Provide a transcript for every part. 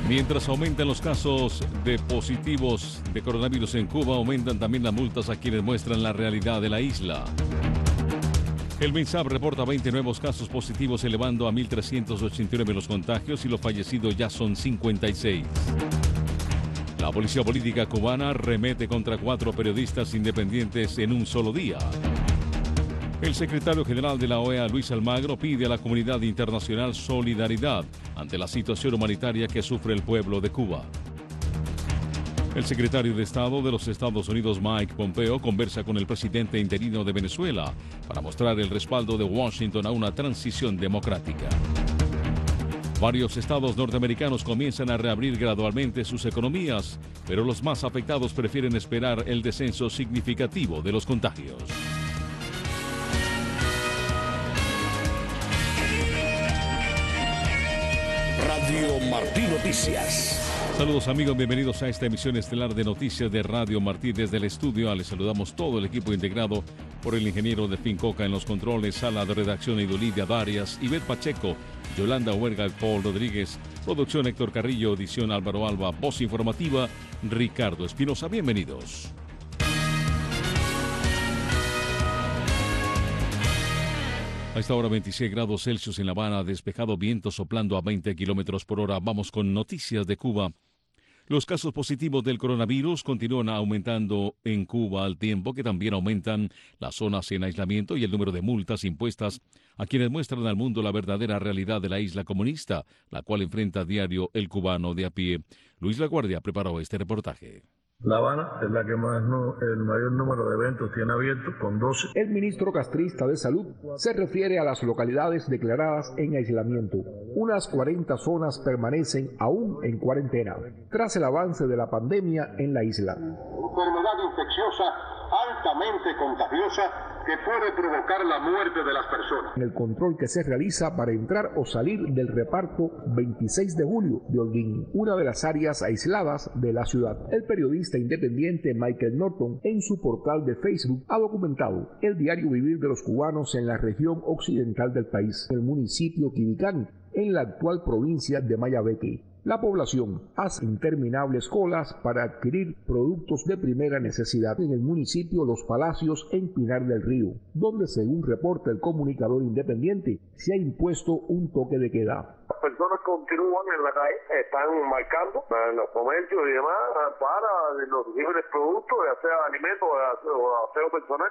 Mientras aumentan los casos de positivos de coronavirus en Cuba, aumentan también las multas a quienes muestran la realidad de la isla. El MINSAP reporta 20 nuevos casos positivos, elevando a 1.389 los contagios y los fallecidos ya son 56. La policía política cubana remete contra 4 periodistas independientes en un solo día. El secretario general de la OEA, Luis Almagro, pide a la comunidad internacional solidaridad ante la situación humanitaria que sufre el pueblo de Cuba. El secretario de Estado de los Estados Unidos, Mike Pompeo, conversa con el presidente interino de Venezuela para mostrar el respaldo de Washington a una transición democrática. Varios estados norteamericanos comienzan a reabrir gradualmente sus economías, pero los más afectados prefieren esperar el descenso significativo de los contagios. Radio Martí Noticias. Saludos amigos, bienvenidos a esta emisión estelar de noticias de Radio Martí desde el estudio. Les saludamos todo el equipo integrado por el ingeniero de Fincoca en los controles, sala de redacción Idolidia Darias, Ivette Pacheco, Yolanda Huerga, Paul Rodríguez, producción Héctor Carrillo, edición Álvaro Alba, voz informativa Ricardo Espinosa. Bienvenidos. A esta hora 26 grados Celsius en La Habana, despejado, viento soplando a 20 kilómetros por hora. Vamos con noticias de Cuba. Los casos positivos del coronavirus continúan aumentando en Cuba al tiempo que también aumentan las zonas en aislamiento y el número de multas impuestas a quienes muestran al mundo la verdadera realidad de la isla comunista, la cual enfrenta a diario el cubano de a pie. Luis Laguardia preparó este reportaje. La Habana es la que el mayor número de eventos tiene abiertos, con 12. El ministro castrista de Salud se refiere a las localidades declaradas en aislamiento. Unas 40 zonas permanecen aún en cuarentena, tras el avance de la pandemia en la isla. Enfermedad infecciosa altamente contagiosa que puede provocar la muerte de las personas. En el control que se realiza para entrar o salir del reparto 26 de julio de Holguín, una de las áreas aisladas de la ciudad. El periodista independiente Michael Norton, en su portal de Facebook, ha documentado el diario vivir de los cubanos en la región occidental del país, el municipio Quibicán, en la actual provincia de Mayabeque. La población hace interminables colas para adquirir productos de primera necesidad en el municipio Los Palacios, en Pinar del Río, donde, según reporta el comunicador independiente, se ha impuesto un toque de queda. Las personas continúan en la calle, están marcando en los comercios y demás para los libres productos, ya sea alimentos o aseo personal.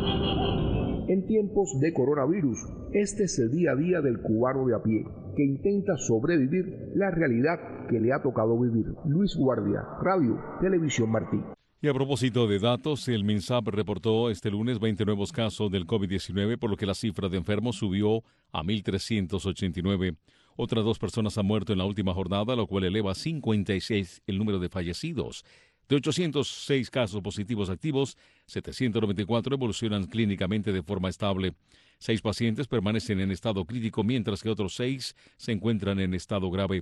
En tiempos de coronavirus, este es el día a día del cubano de a pie, que intenta sobrevivir la realidad que le ha tocado vivir. Luis Guardia, Radio Televisión Martí. Y a propósito de datos, el MINSAP reportó este lunes 20 nuevos casos del COVID-19, por lo que la cifra de enfermos subió a 1.389. Otras 2 personas han muerto en la última jornada, lo cual eleva a 56 el número de fallecidos. De 806 casos positivos activos, 794 evolucionan clínicamente de forma estable. 6 pacientes permanecen en estado crítico, mientras que otros 6 se encuentran en estado grave.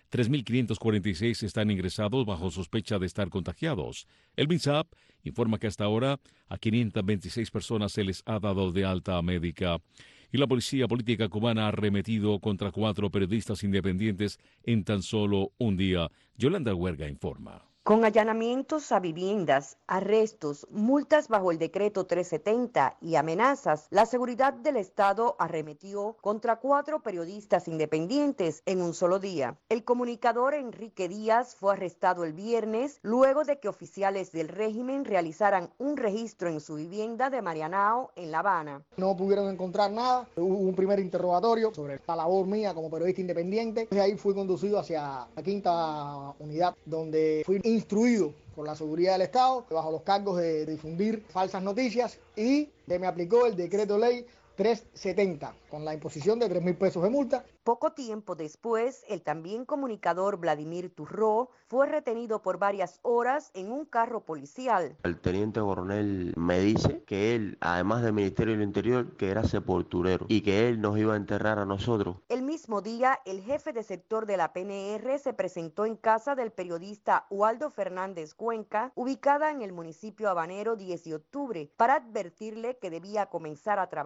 3.546 están ingresados bajo sospecha de estar contagiados. El MINSAP informa que hasta ahora a 526 personas se les ha dado de alta médica. Y la policía política cubana ha arremetido contra 4 periodistas independientes en tan solo un día. Yolanda Huerga informa. Con allanamientos a viviendas, arrestos, multas bajo el decreto 370 y amenazas, la seguridad del Estado arremetió contra 4 periodistas independientes en un solo día. El comunicador Enrique Díaz fue arrestado el viernes luego de que oficiales del régimen realizaran un registro en su vivienda de Marianao, en La Habana. No pudieron encontrar nada, hubo un primer interrogatorio sobre esta labor mía como periodista independiente. De ahí fui conducido hacia la 5ª unidad, donde fui instruido por la seguridad del Estado bajo los cargos de difundir falsas noticias, y se me aplicó el decreto ley 370 con la imposición de 3.000 pesos de multa. Poco tiempo después, el también comunicador Vladimir Turró fue retenido por varias horas en un carro policial. El teniente coronel me dice que él, además del Ministerio del Interior, que era sepulturero y que él nos iba a enterrar a nosotros. El mismo día, el jefe de sector de la PNR se presentó en casa del periodista Waldo Fernández Cuenca, ubicada en el municipio habanero 10 de octubre, para advertirle que debía comenzar a trabajar,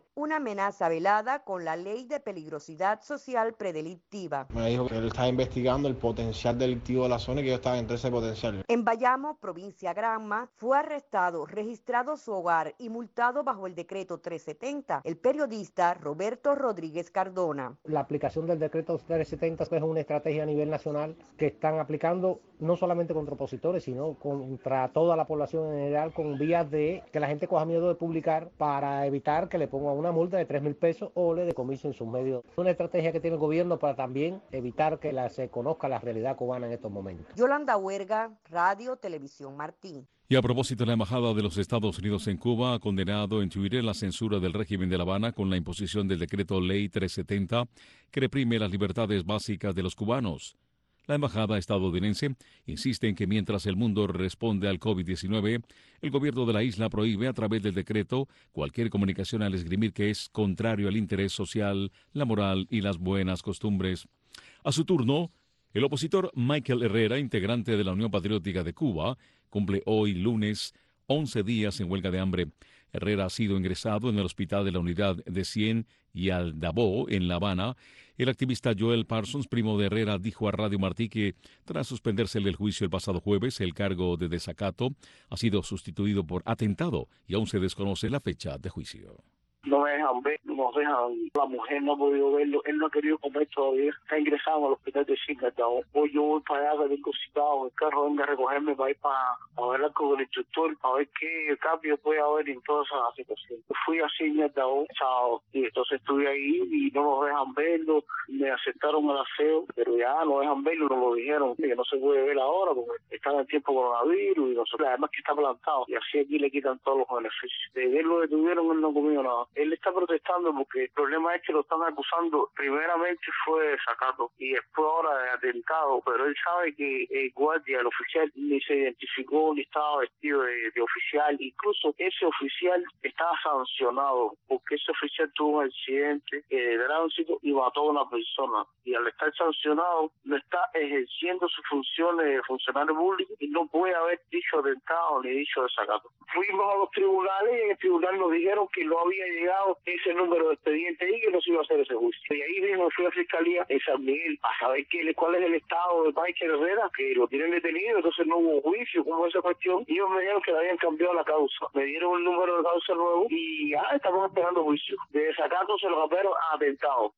ser una amenaza velada con la Ley de Peligrosidad Social Predelictiva. Me dijo que él estaba investigando el potencial delictivo de la zona y que yo estaba entre ese potencial. En Bayamo, provincia Granma, fue arrestado, registrado su hogar y multado bajo el decreto 370 el periodista Roberto Rodríguez Cardona. La aplicación del decreto 370 es una estrategia a nivel nacional que están aplicando no solamente contra opositores, sino contra toda la población en general, con vías de que la gente coja miedo de publicar para evitar que le pongan una multa de 3.000 pesos o le decomisen sus medios. Es una estrategia que tiene el gobierno para también evitar que se conozca la realidad cubana en estos momentos. Yolanda Huerga, Radio Televisión Martín. Y a propósito, la Embajada de los Estados Unidos en Cuba ha condenado en Twitter la censura del régimen de La Habana con la imposición del decreto Ley 370 que reprime las libertades básicas de los cubanos. La embajada estadounidense insiste en que mientras el mundo responde al COVID-19, el gobierno de la isla prohíbe a través del decreto cualquier comunicación al esgrimir que es contrario al interés social, la moral y las buenas costumbres. A su turno, el opositor Michael Herrera, integrante de la Unión Patriótica de Cuba, cumple hoy lunes 11 días en huelga de hambre. Herrera ha sido ingresado en el hospital de la unidad de Cien y Aldabó, en La Habana. El activista Joel Parsons, primo de Herrera, dijo a Radio Martí que tras suspendérsele el juicio el pasado jueves, el cargo de desacato ha sido sustituido por atentado y aún se desconoce la fecha de juicio. No me dejan ver, no dejan, la mujer no ha podido verlo, él no ha querido comer todavía, está ingresado al hospital de Singapur. Hoy yo voy para allá, que tengo citado, el carro venga a recogerme para ir para hablar con el instructor, para ver qué cambio puede haber en toda esa situación. Yo fui a Singapur sábado y entonces estuve ahí y no nos dejan verlo, me aceptaron el aseo, pero ya no dejan verlo, nos lo dijeron, que no se puede ver ahora porque está en tiempo coronavirus y nosotros, además que está plantado y así aquí le quitan todos los beneficios. De ver lo detuvieron, él no comió nada. Él está protestando porque el problema es que lo están acusando, primeramente fue de desacato y después ahora de atentado, pero él sabe que el guardia, el oficial, ni se identificó ni estaba vestido de oficial, incluso ese oficial estaba sancionado porque ese oficial tuvo un accidente de tránsito y mató a una persona y al estar sancionado no está ejerciendo sus funciones de funcionario público y no puede haber dicho atentado ni dicho desacato. Fuimos a los tribunales y en el tribunal nos dijeron que no había llegado ese número de expediente y que no se iba a hacer ese juicio. Y ahí mismo fui a la Fiscalía en San Miguel a saber cuál es el estado de Michael Herrera, que lo tienen detenido, entonces no hubo juicio, cómo es esa cuestión. Y ellos me dijeron que le habían cambiado la causa. Me dieron el número de causa nuevo y ya estamos esperando juicio. De desacato se los aperos a atentado.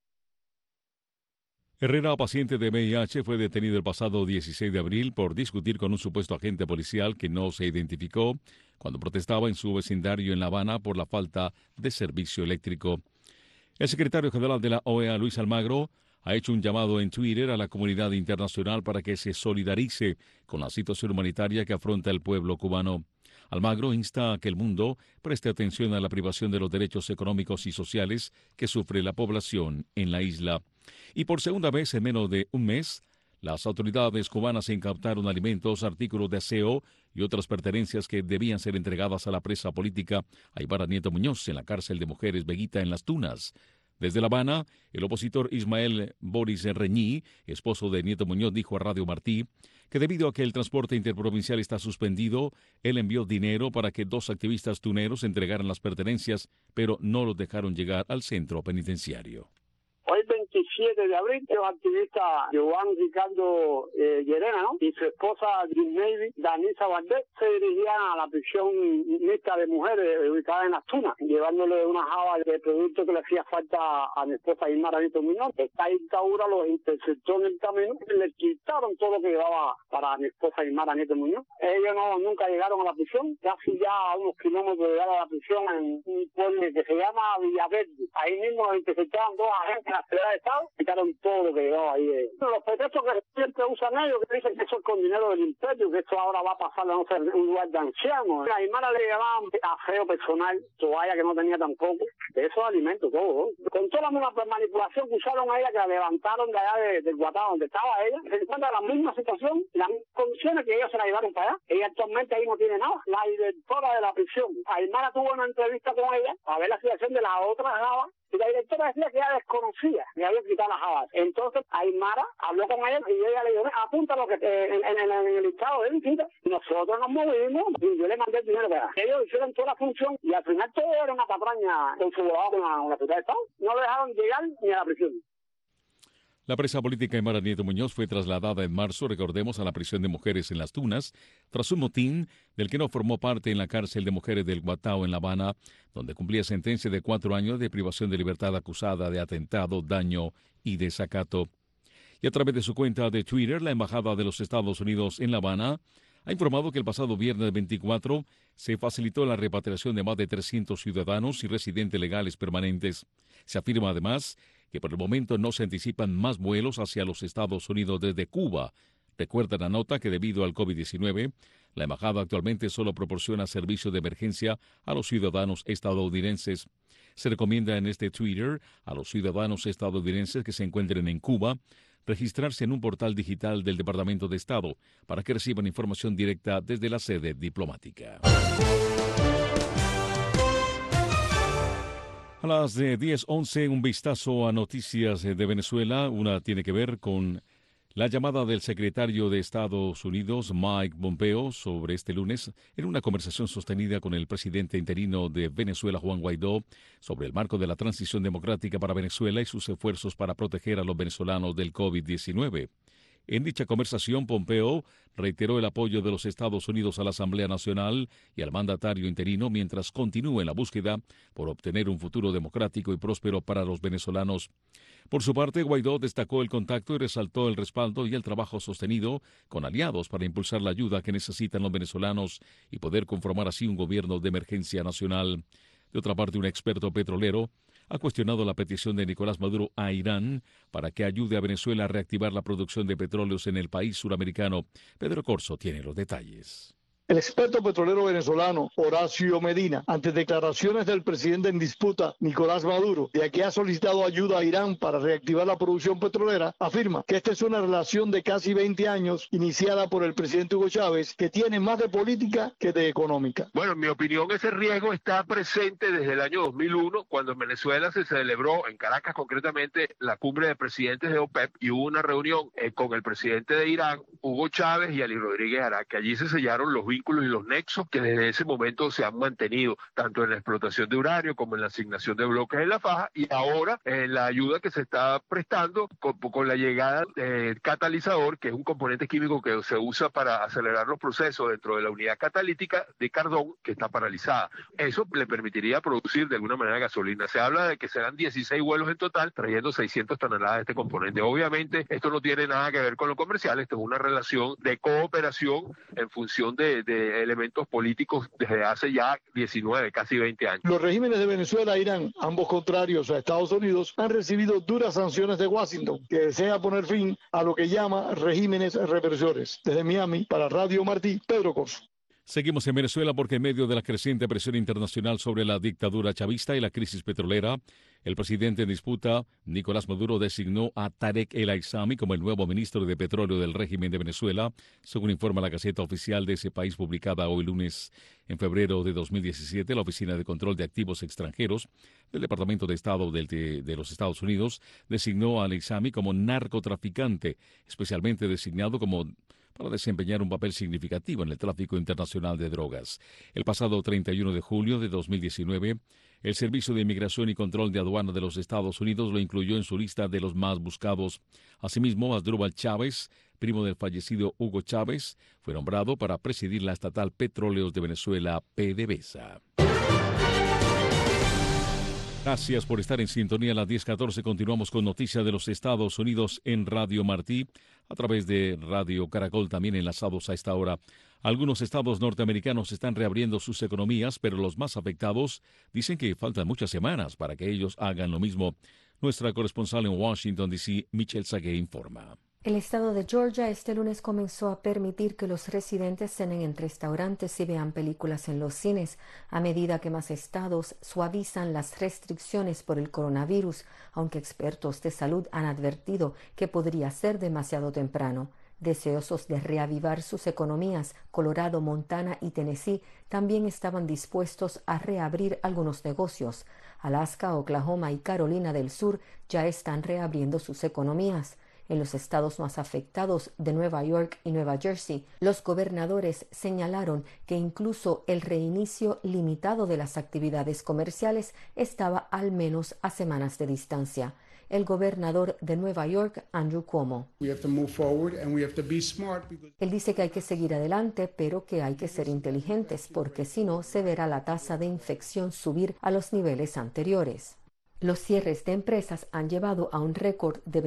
Herrera, paciente de VIH, fue detenido el pasado 16 de abril por discutir con un supuesto agente policial que no se identificó cuando protestaba en su vecindario en La Habana por la falta de servicio eléctrico. El secretario general de la OEA, Luis Almagro, ha hecho un llamado en Twitter a la comunidad internacional para que se solidarice con la situación humanitaria que afronta el pueblo cubano. Almagro insta a que el mundo preste atención a la privación de los derechos económicos y sociales que sufre la población en la isla. Y por segunda vez en menos de un mes, las autoridades cubanas incautaron alimentos, artículos de aseo y otras pertenencias que debían ser entregadas a la presa política Aymara Nieto Muñoz en la cárcel de mujeres Veguita en Las Tunas. Desde La Habana, el opositor Ismael Boris Reñí, esposo de Nieto Muñoz, dijo a Radio Martí que debido a que el transporte interprovincial está suspendido, él envió dinero para que 2 activistas tuneros entregaran las pertenencias, pero no los dejaron llegar al centro penitenciario. Hoy 27 de abril, los activistas Joan Ricardo Llerena, ¿no?, y su esposa Navy, Danisa Valdés, se dirigían a la prisión mixta de mujeres ubicada en Las Tunas, llevándole una java de productos que le hacía falta a mi esposa Aymara Nieto Muñoz. Esta dictadura los interceptó en el camino y le quitaron todo lo que llevaba para mi esposa Aymara Nieto Muñoz. Ellos nunca llegaron a la prisión, casi ya a unos kilómetros de llegar a la prisión en un pueblo que se llama Villaverde. Ahí mismo los interceptaron 2 agentes de la ciudad de Estado, quitaron todo lo que llevaba ahí. Los pretextos que siempre usan ellos, que dicen que eso es con dinero del imperio, que esto ahora va a pasar a no ser un lugar de ancianos. A Aymara le llevaban aseo personal, toalla que no tenía tampoco, de esos alimentos, todo. Con toda la manipulación que usaron a ella, que la levantaron de allá del Guatá, donde estaba ella, se encuentra la misma situación, las mismas condiciones que ellos se la llevaron para allá. Ella actualmente ahí no tiene nada. La directora de la prisión, Aymara tuvo una entrevista con ella a ver la situación de la otra java, y la directora decía que ella desconocía, que había quitado trabajaba. Entonces Aymara habló con ella y ella le dijo, apunta lo que en el listado de visitas. Nosotros nos movimos y yo le mandé el dinero para ellos hicieron toda la función y al final todo era una patraña con su abogado con la Secretaría de Estado. No lo dejaron llegar ni a la prisión. La presa política Aymara Nieto Muñoz fue trasladada en marzo, recordemos, a la prisión de mujeres en Las Tunas, tras un motín del que no formó parte en la cárcel de mujeres del Guatao en La Habana, donde cumplía sentencia de 4 años de privación de libertad acusada de atentado, daño y desacato. Y a través de su cuenta de Twitter, la Embajada de los Estados Unidos en La Habana ha informado que el pasado viernes 24 se facilitó la repatriación de más de 300 ciudadanos y residentes legales permanentes. Se afirma además que por el momento no se anticipan más vuelos hacia los Estados Unidos desde Cuba. Recuerda la nota que debido al COVID-19, la embajada actualmente solo proporciona servicio de emergencia a los ciudadanos estadounidenses. Se recomienda en este Twitter a los ciudadanos estadounidenses que se encuentren en Cuba registrarse en un portal digital del Departamento de Estado para que reciban información directa desde la sede diplomática. A las 10:11, un vistazo a noticias de Venezuela. Una tiene que ver con la llamada del secretario de Estados Unidos, Mike Pompeo, sobre este lunes, en una conversación sostenida con el presidente interino de Venezuela, Juan Guaidó, sobre el marco de la transición democrática para Venezuela y sus esfuerzos para proteger a los venezolanos del COVID-19. En dicha conversación, Pompeo reiteró el apoyo de los Estados Unidos a la Asamblea Nacional y al mandatario interino mientras continúe en la búsqueda por obtener un futuro democrático y próspero para los venezolanos. Por su parte, Guaidó destacó el contacto y resaltó el respaldo y el trabajo sostenido con aliados para impulsar la ayuda que necesitan los venezolanos y poder conformar así un gobierno de emergencia nacional. De otra parte, un experto petrolero ha cuestionado la petición de Nicolás Maduro a Irán para que ayude a Venezuela a reactivar la producción de petróleos en el país suramericano. Pedro Corso tiene los detalles. El experto petrolero venezolano Horacio Medina, ante declaraciones del presidente en disputa, Nicolás Maduro, de que ha solicitado ayuda a Irán para reactivar la producción petrolera, afirma que esta es una relación de casi 20 años iniciada por el presidente Hugo Chávez, que tiene más de política que de económica. Bueno, en mi opinión, ese riesgo está presente desde el año 2001, cuando en Venezuela se celebró, en Caracas concretamente, la cumbre de presidentes de OPEP y hubo una reunión con el presidente de Irán, Hugo Chávez y Ali Rodríguez Ara, que allí se sellaron los vínculos y los nexos que desde ese momento se han mantenido, tanto en la explotación de uranio como en la asignación de bloques en la faja y ahora en la ayuda que se está prestando con la llegada del catalizador, que es un componente químico que se usa para acelerar los procesos dentro de la unidad catalítica de Cardón, que está paralizada. Eso le permitiría producir de alguna manera gasolina. Se habla de que serán 16 vuelos en total, trayendo 600 toneladas de este componente. Obviamente, esto no tiene nada que ver con lo comercial, esto es una relación de cooperación en función de elementos políticos desde hace ya 19, casi 20 años. Los regímenes de Venezuela e Irán, ambos contrarios a Estados Unidos, han recibido duras sanciones de Washington, que desea poner fin a lo que llama regímenes represores. Desde Miami, para Radio Martí, Pedro Corso. Seguimos en Venezuela porque en medio de la creciente presión internacional sobre la dictadura chavista y la crisis petrolera, el presidente en disputa, Nicolás Maduro, designó a Tarek El Aissami como el nuevo ministro de Petróleo del régimen de Venezuela, según informa la Gaceta Oficial de ese país publicada hoy lunes. En febrero de 2017, la Oficina de Control de Activos Extranjeros del Departamento de Estado de los Estados Unidos designó a El Aissami como narcotraficante, especialmente designado como para desempeñar un papel significativo en el tráfico internacional de drogas. El pasado 31 de julio de 2019, el Servicio de Inmigración y Control de Aduana de los Estados Unidos lo incluyó en su lista de los más buscados. Asimismo, Asdrúbal Chávez, primo del fallecido Hugo Chávez, fue nombrado para presidir la estatal Petróleos de Venezuela, PDVSA. Gracias por estar en sintonía. A las 10:14 continuamos con noticias de los Estados Unidos en Radio Martí, a través de Radio Caracol, también enlazados a esta hora. Algunos estados norteamericanos están reabriendo sus economías, pero los más afectados dicen que faltan muchas semanas para que ellos hagan lo mismo. Nuestra corresponsal en Washington, D.C., Michelle Sagué, informa. El estado de Georgia este lunes comenzó a permitir que los residentes cenen en restaurantes y vean películas en los cines, a medida que más estados suavizan las restricciones por el coronavirus, aunque expertos de salud han advertido que podría ser demasiado temprano. Deseosos de reavivar sus economías, Colorado, Montana y Tennessee también estaban dispuestos a reabrir algunos negocios. Alaska, Oklahoma y Carolina del Sur ya están reabriendo sus economías. En los estados más afectados de Nueva York y Nueva Jersey, los gobernadores señalaron que incluso el reinicio limitado de las actividades comerciales estaba al menos a semanas de distancia. El gobernador de Nueva York, Andrew Cuomo. Él dice que hay que seguir adelante, pero que hay que ser inteligentes, porque si no, se verá la tasa de infección subir a los niveles anteriores. Los cierres de empresas han llevado a un récord de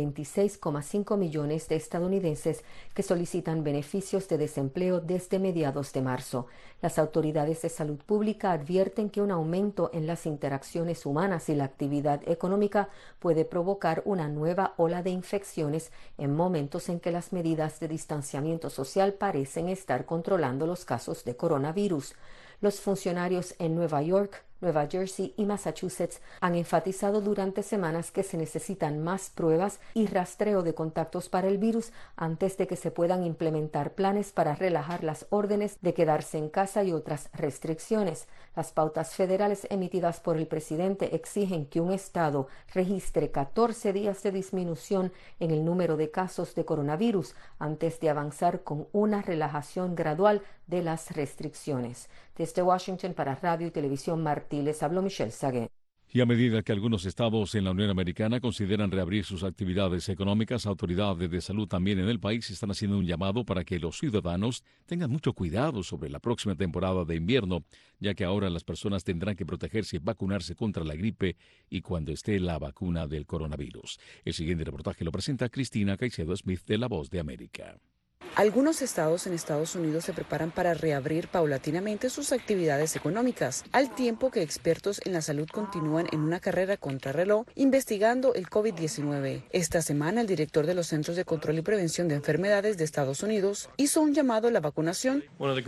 26,5 millones de estadounidenses que solicitan beneficios de desempleo desde mediados de marzo. Las autoridades de salud pública advierten que un aumento en las interacciones humanas y la actividad económica puede provocar una nueva ola de infecciones en momentos en que las medidas de distanciamiento social parecen estar controlando los casos de coronavirus. Los funcionarios en Nueva York, Nueva Jersey y Massachusetts han enfatizado durante semanas que se necesitan más pruebas y rastreo de contactos para el virus antes de que se puedan implementar planes para relajar las órdenes de quedarse en casa y otras restricciones. Las pautas federales emitidas por el presidente exigen que un estado registre 14 días de disminución en el número de casos de coronavirus antes de avanzar con una relajación gradual de las restricciones. Desde Washington para Radio y Televisión Martí, les habló Michelle Saguet. Y a medida que algunos estados en la Unión Americana consideran reabrir sus actividades económicas, autoridades de salud también en el país están haciendo un llamado para que los ciudadanos tengan mucho cuidado sobre la próxima temporada de invierno, ya que ahora las personas tendrán que protegerse y vacunarse contra la gripe y cuando esté la vacuna del coronavirus. El siguiente reportaje lo presenta Cristina Caicedo Smith de La Voz de América. Algunos estados en Estados Unidos se preparan para reabrir paulatinamente sus actividades económicas, al tiempo que expertos en la salud continúan en una carrera contrarreloj investigando el COVID-19. Esta semana, el director de los Centros de Control y Prevención de Enfermedades de Estados Unidos hizo un llamado a la vacunación.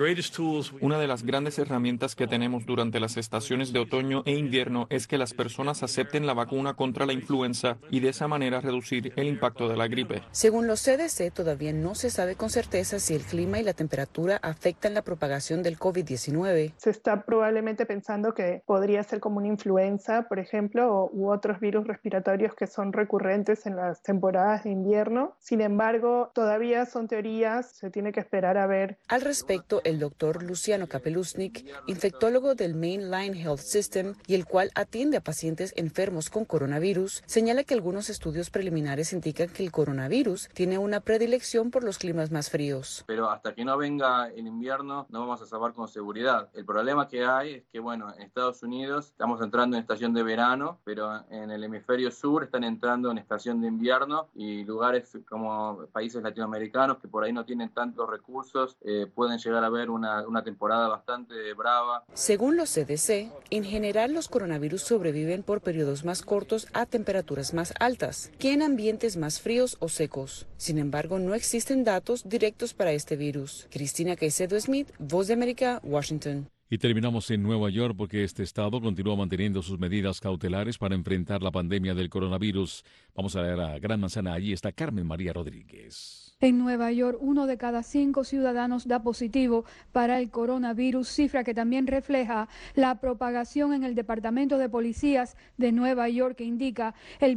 Una de las grandes herramientas que tenemos durante las estaciones de otoño e invierno es que las personas acepten la vacuna contra la influenza y de esa manera reducir el impacto de la gripe. Según los CDC, todavía no se sabe con certeza si el clima y la temperatura afectan la propagación del COVID-19. Se está probablemente pensando que podría ser como una influenza, por ejemplo, u otros virus respiratorios que son recurrentes en las temporadas de invierno. Sin embargo, todavía son teorías, se tiene que esperar a ver. Al respecto, el doctor Luciano Kapeluznik, infectólogo del Mainline Health System y el cual atiende a pacientes enfermos con coronavirus, señala que algunos estudios preliminares indican que el coronavirus tiene una predilección por los climas más fríos. Pero hasta que no venga el invierno no vamos a saber con seguridad. El problema que hay es que, en Estados Unidos estamos entrando en estación de verano, pero en el hemisferio sur están entrando en estación de invierno y lugares como países latinoamericanos que por ahí no tienen tantos recursos pueden llegar a ver una temporada bastante brava. Según los CDC, en general los coronavirus sobreviven por periodos más cortos a temperaturas más altas que en ambientes más fríos o secos. Sin embargo, no existen datos directos para este virus. Cristina Caicedo Smith, Voz de América, Washington. Y terminamos en Nueva York porque este estado continúa manteniendo sus medidas cautelares para enfrentar la pandemia del coronavirus. Vamos a ver a Gran Manzana. Allí está Carmen María Rodríguez. En Nueva York, 1 de cada 5 ciudadanos da positivo para el coronavirus, cifra que también refleja la propagación en el Departamento de Policías de Nueva York, que indica el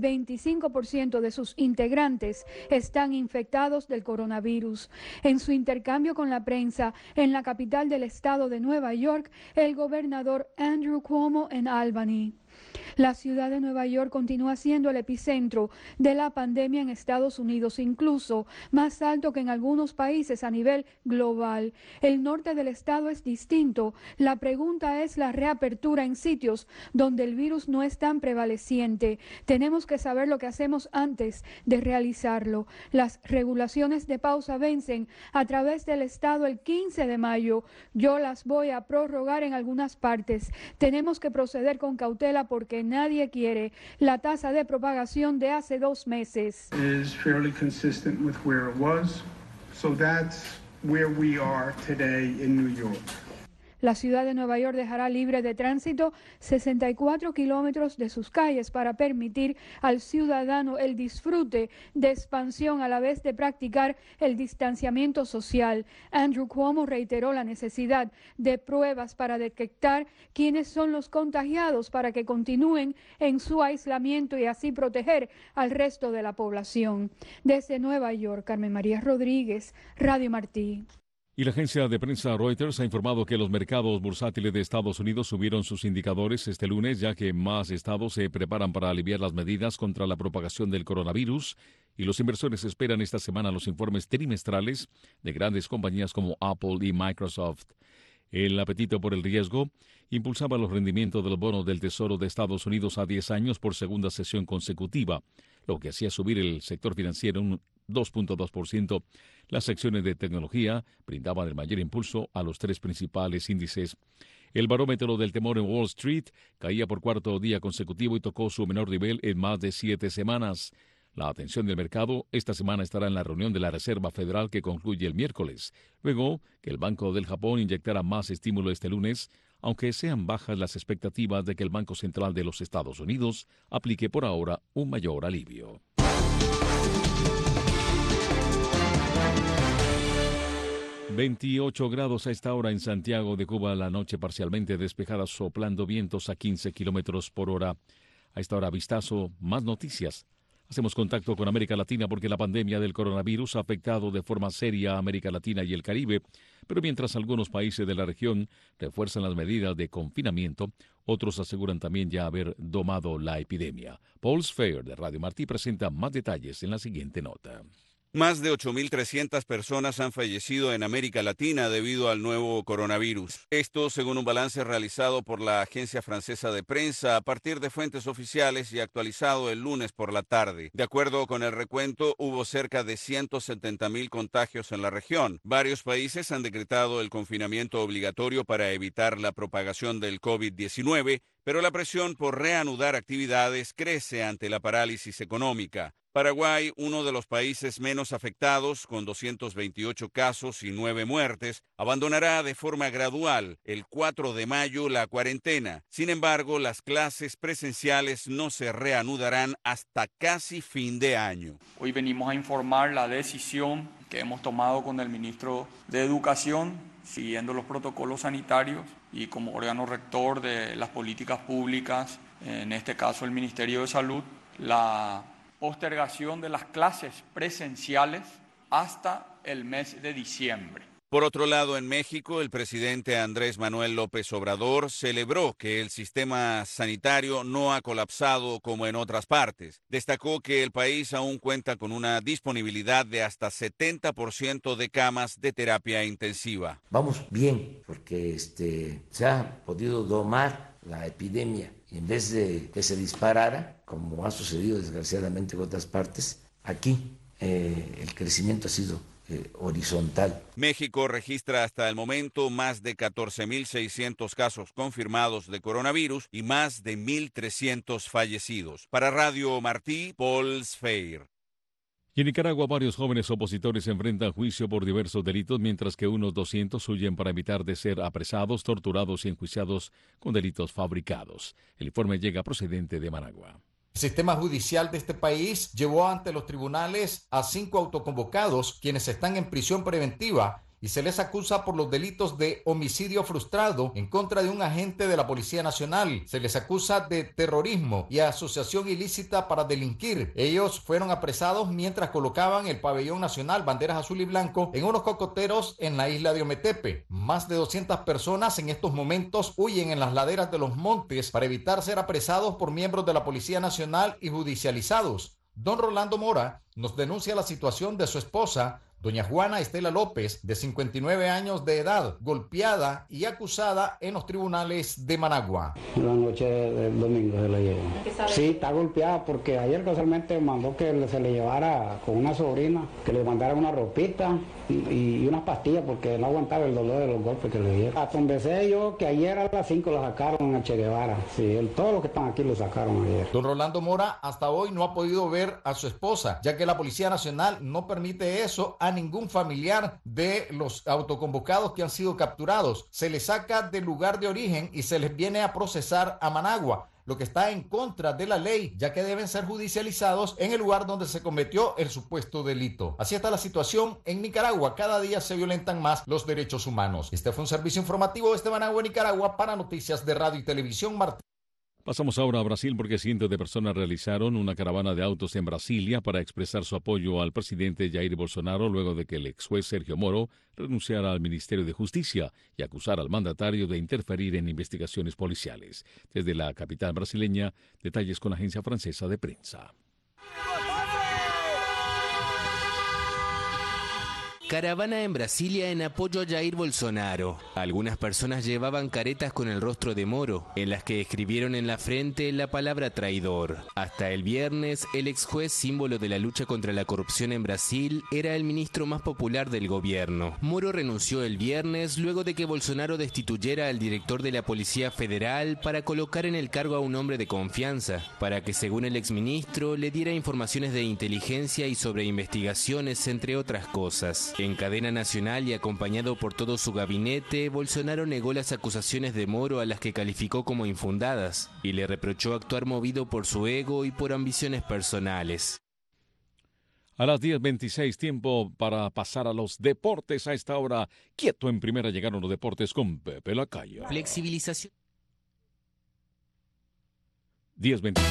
25% de sus integrantes están infectados del coronavirus. En su intercambio con la prensa en la capital del estado de Nueva York, el gobernador Andrew Cuomo en Albany. La ciudad de Nueva York continúa siendo el epicentro de la pandemia en Estados Unidos, incluso más alto que en algunos países a nivel global. El norte del estado es distinto. La pregunta es la reapertura en sitios donde el virus no es tan prevaleciente. Tenemos que saber lo que hacemos antes de realizarlo. Las regulaciones de pausa vencen a través del estado el 15 de mayo. Yo las voy a prorrogar en algunas partes. Tenemos que proceder con cautela porque nadie quiere la tasa de propagación de hace 2 meses. Is fairly consistent with where it was. So that's where we are today in New York. La ciudad de Nueva York dejará libre de tránsito 64 kilómetros de sus calles para permitir al ciudadano el disfrute de expansión a la vez de practicar el distanciamiento social. Andrew Cuomo reiteró la necesidad de pruebas para detectar quiénes son los contagiados para que continúen en su aislamiento y así proteger al resto de la población. Desde Nueva York, Carmen María Rodríguez, Radio Martí. Y la agencia de prensa Reuters ha informado que los mercados bursátiles de Estados Unidos subieron sus indicadores este lunes, ya que más estados se preparan para aliviar las medidas contra la propagación del coronavirus y los inversores esperan esta semana los informes trimestrales de grandes compañías como Apple y Microsoft. El apetito por el riesgo impulsaba los rendimientos del bono del Tesoro de Estados Unidos a 10 años por segunda sesión consecutiva, lo que hacía subir el sector financiero un 2.2%. Las secciones de tecnología brindaban el mayor impulso a los tres principales índices. El barómetro del temor en Wall Street caía por cuarto día consecutivo y tocó su menor nivel en más de 7 semanas. La atención del mercado esta semana estará en la reunión de la Reserva Federal que concluye el miércoles, luego que el Banco del Japón inyectara más estímulo este lunes, aunque sean bajas las expectativas de que el Banco Central de los Estados Unidos aplique por ahora un mayor alivio. ...28 grados a esta hora en Santiago de Cuba, la noche parcialmente despejada, soplando vientos a 15 kilómetros por hora. A esta hora, vistazo, más noticias. Hacemos contacto con América Latina porque la pandemia del coronavirus ha afectado de forma seria a América Latina y el Caribe, pero mientras algunos países de la región refuerzan las medidas de confinamiento, otros aseguran también ya haber domado la epidemia. Paul Sfeir de Radio Martí presenta más detalles en la siguiente nota. Más de 8.300 personas han fallecido en América Latina debido al nuevo coronavirus. Esto según un balance realizado por la agencia francesa de prensa a partir de fuentes oficiales y actualizado el lunes por la tarde. De acuerdo con el recuento, hubo cerca de 170.000 contagios en la región. Varios países han decretado el confinamiento obligatorio para evitar la propagación del COVID-19, pero la presión por reanudar actividades crece ante la parálisis económica. Paraguay, uno de los países menos afectados, con 228 casos y 9 muertes, abandonará de forma gradual el 4 de mayo la cuarentena. Sin embargo, las clases presenciales no se reanudarán hasta casi fin de año. Hoy venimos a informar la decisión que hemos tomado con el ministro de Educación, siguiendo los protocolos sanitarios y como órgano rector de las políticas públicas, en este caso el Ministerio de Salud, la postergación de las clases presenciales hasta el mes de diciembre. Por otro lado, en México, el presidente Andrés Manuel López Obrador celebró que el sistema sanitario no ha colapsado como en otras partes. Destacó que el país aún cuenta con una disponibilidad de hasta 70% de camas de terapia intensiva. Vamos bien, porque se ha podido domar la epidemia. Y en vez de que se disparara, como ha sucedido desgraciadamente en otras partes, aquí el crecimiento ha sido horizontal. México registra hasta el momento más de 14.600 casos confirmados de coronavirus y más de 1.300 fallecidos. Para Radio Martí, Paul Sfeir. Y en Nicaragua, varios jóvenes opositores se enfrentan a juicio por diversos delitos, mientras que unos 200 huyen para evitar de ser apresados, torturados y enjuiciados con delitos fabricados. El informe llega procedente de Managua. El sistema judicial de este país llevó ante los tribunales a 5 autoconvocados, quienes están en prisión preventiva y se les acusa por los delitos de homicidio frustrado en contra de un agente de la Policía Nacional. Se les acusa de terrorismo y asociación ilícita para delinquir. Ellos fueron apresados mientras colocaban el pabellón nacional, banderas azul y blanco, en unos cocoteros en la isla de Ometepe. Más de 200 personas en estos momentos huyen en las laderas de los montes para evitar ser apresados por miembros de la Policía Nacional y judicializados. Don Rolando Mora nos denuncia la situación de su esposa, doña Juana Estela López, de 59 años de edad, golpeada y acusada en los tribunales de Managua. La noche del domingo se la llevó. Sí, está golpeada porque ayer casualmente mandó que se le llevara con una sobrina, que le mandara una ropita y unas pastillas porque no aguantaba el dolor de los golpes que le dieron. Hasta donde sé yo que ayer a las 5 lo sacaron en Che Guevara. Sí, todos los que están aquí lo sacaron ayer. Don Rolando Mora hasta hoy no ha podido ver a su esposa, ya que la Policía Nacional no permite eso al a ningún familiar de los autoconvocados que han sido capturados. Se les saca del lugar de origen y se les viene a procesar a Managua, lo que está en contra de la ley, ya que deben ser judicializados en el lugar donde se cometió el supuesto delito. Así está la situación en Nicaragua. Cada día se violentan más los derechos humanos. Este fue un servicio informativo desde Managua, Nicaragua, para Noticias de Radio y Televisión Martín. Pasamos ahora a Brasil porque cientos de personas realizaron una caravana de autos en Brasilia para expresar su apoyo al presidente Jair Bolsonaro luego de que el ex juez Sergio Moro renunciara al Ministerio de Justicia y acusara al mandatario de interferir en investigaciones policiales. Desde la capital brasileña, detalles con la agencia francesa de prensa. Caravana en Brasilia en apoyo a Jair Bolsonaro. Algunas personas llevaban caretas con el rostro de Moro, en las que escribieron en la frente la palabra traidor. Hasta el viernes, el ex juez, símbolo de la lucha contra la corrupción en Brasil, era el ministro más popular del gobierno. Moro renunció el viernes luego de que Bolsonaro destituyera al director de la Policía Federal para colocar en el cargo a un hombre de confianza, para que, según el exministro, le diera informaciones de inteligencia y sobre investigaciones, entre otras cosas. En cadena nacional y acompañado por todo su gabinete, Bolsonaro negó las acusaciones de Moro, a las que calificó como infundadas, y le reprochó actuar movido por su ego y por ambiciones personales. A las 10:26, tiempo para pasar a los deportes. A esta hora, quieto en primera, llegaron los deportes con Pepe Lacayo. Flexibilización. 10:26.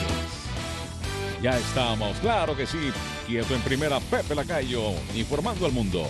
Ya estamos, claro que sí. Quieto en primera, Pepe Lacayo, informando al mundo.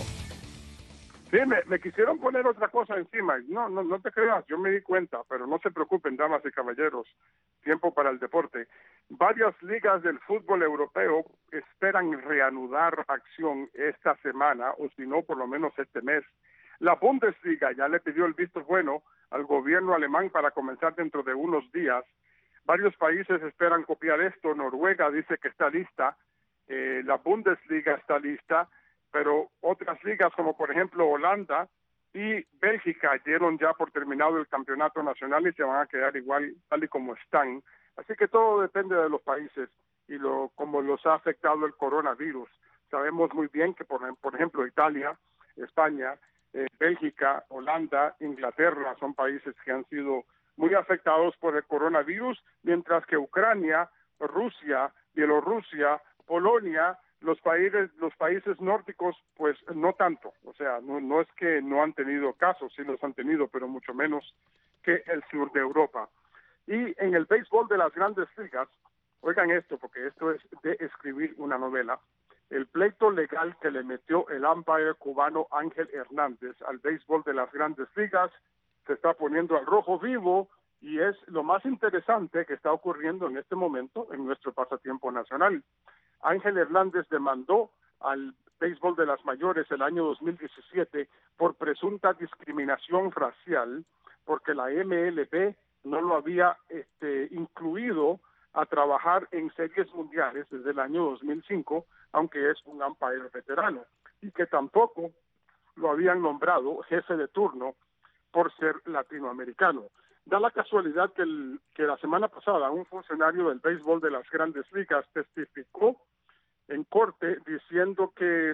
Sí, me quisieron poner otra cosa encima. No te creas, yo me di cuenta, pero no se preocupen, damas y caballeros. Tiempo para el deporte. Varias ligas del fútbol europeo esperan reanudar acción esta semana, o si no, por lo menos este mes. La Bundesliga ya le pidió el visto bueno al gobierno alemán para comenzar dentro de unos días. Varios países esperan copiar esto. Noruega dice que está lista. La Bundesliga está lista, pero otras ligas como por ejemplo Holanda y Bélgica dieron ya por terminado el campeonato nacional y se van a quedar igual tal y como están. Así que todo depende de los países y cómo los ha afectado el coronavirus. Sabemos muy bien que por ejemplo Italia, España, Bélgica, Holanda, Inglaterra son países que han sido muy afectados por el coronavirus, mientras que Ucrania, Rusia, Bielorrusia, Polonia, los países nórdicos, pues no tanto. O sea, no es que no han tenido casos, sí los han tenido, pero mucho menos que el sur de Europa. Y en el béisbol de las grandes ligas, oigan esto, porque esto es de escribir una novela, el pleito legal que le metió el umpire cubano Ángel Hernández al béisbol de las grandes ligas se está poniendo al rojo vivo y es lo más interesante que está ocurriendo en este momento en nuestro pasatiempo nacional. Ángel Hernández demandó al béisbol de las mayores el año 2017 por presunta discriminación racial, porque la MLB no lo había incluido a trabajar en series mundiales desde el año 2005, aunque es un umpire veterano, y que tampoco lo habían nombrado jefe de turno por ser latinoamericano. Da la casualidad que la semana pasada un funcionario del béisbol de las grandes ligas testificó en corte diciendo que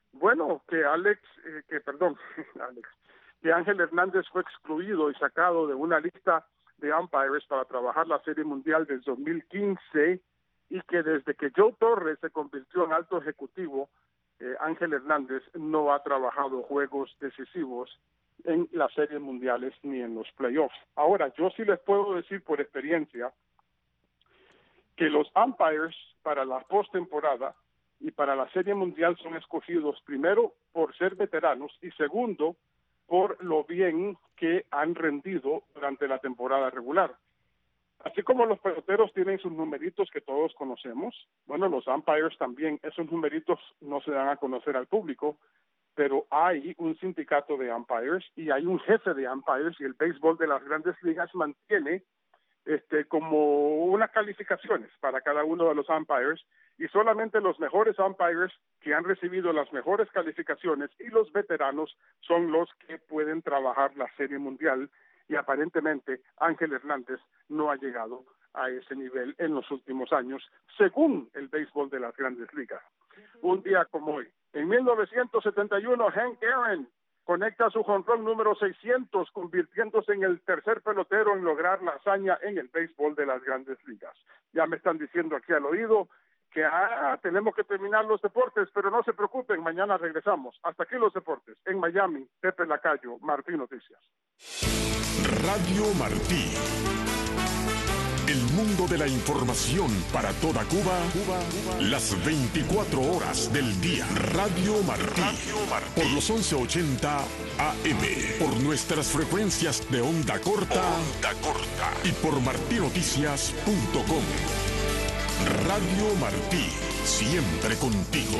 Ángel Hernández fue excluido y sacado de una lista de umpires para trabajar la Serie Mundial del 2015 y que desde que Joe Torres se convirtió en alto ejecutivo, Ángel Hernández no ha trabajado juegos decisivos en las series mundiales ni en los playoffs. Ahora, yo sí les puedo decir por experiencia que los umpires para la postemporada y para la serie mundial son escogidos primero por ser veteranos y segundo por lo bien que han rendido durante la temporada regular. Así como los peloteros tienen sus numeritos que todos conocemos, bueno, los umpires también, esos numeritos no se dan a conocer al público, pero hay un sindicato de umpires y hay un jefe de umpires y el béisbol de las grandes ligas mantiene como unas calificaciones para cada uno de los umpires y solamente los mejores umpires que han recibido las mejores calificaciones y los veteranos son los que pueden trabajar la Serie Mundial y aparentemente Ángel Hernández no ha llegado a ese nivel en los últimos años, según el béisbol de las Grandes Ligas. Un día como hoy, en 1971, Hank Aaron conecta su jonrón número 600, convirtiéndose en el tercer pelotero en lograr la hazaña en el béisbol de las Grandes Ligas. Ya me están diciendo aquí al oído que tenemos que terminar los deportes, pero no se preocupen, mañana regresamos. Hasta aquí los deportes. En Miami, Pepe Lacayo, Martí Noticias. Radio Martí. El mundo de la información para toda Cuba, las 24 horas del día. Radio Martí. Por los 1180 AM. Por nuestras frecuencias de onda corta. Y por martinoticias.com. Radio Martí, siempre contigo.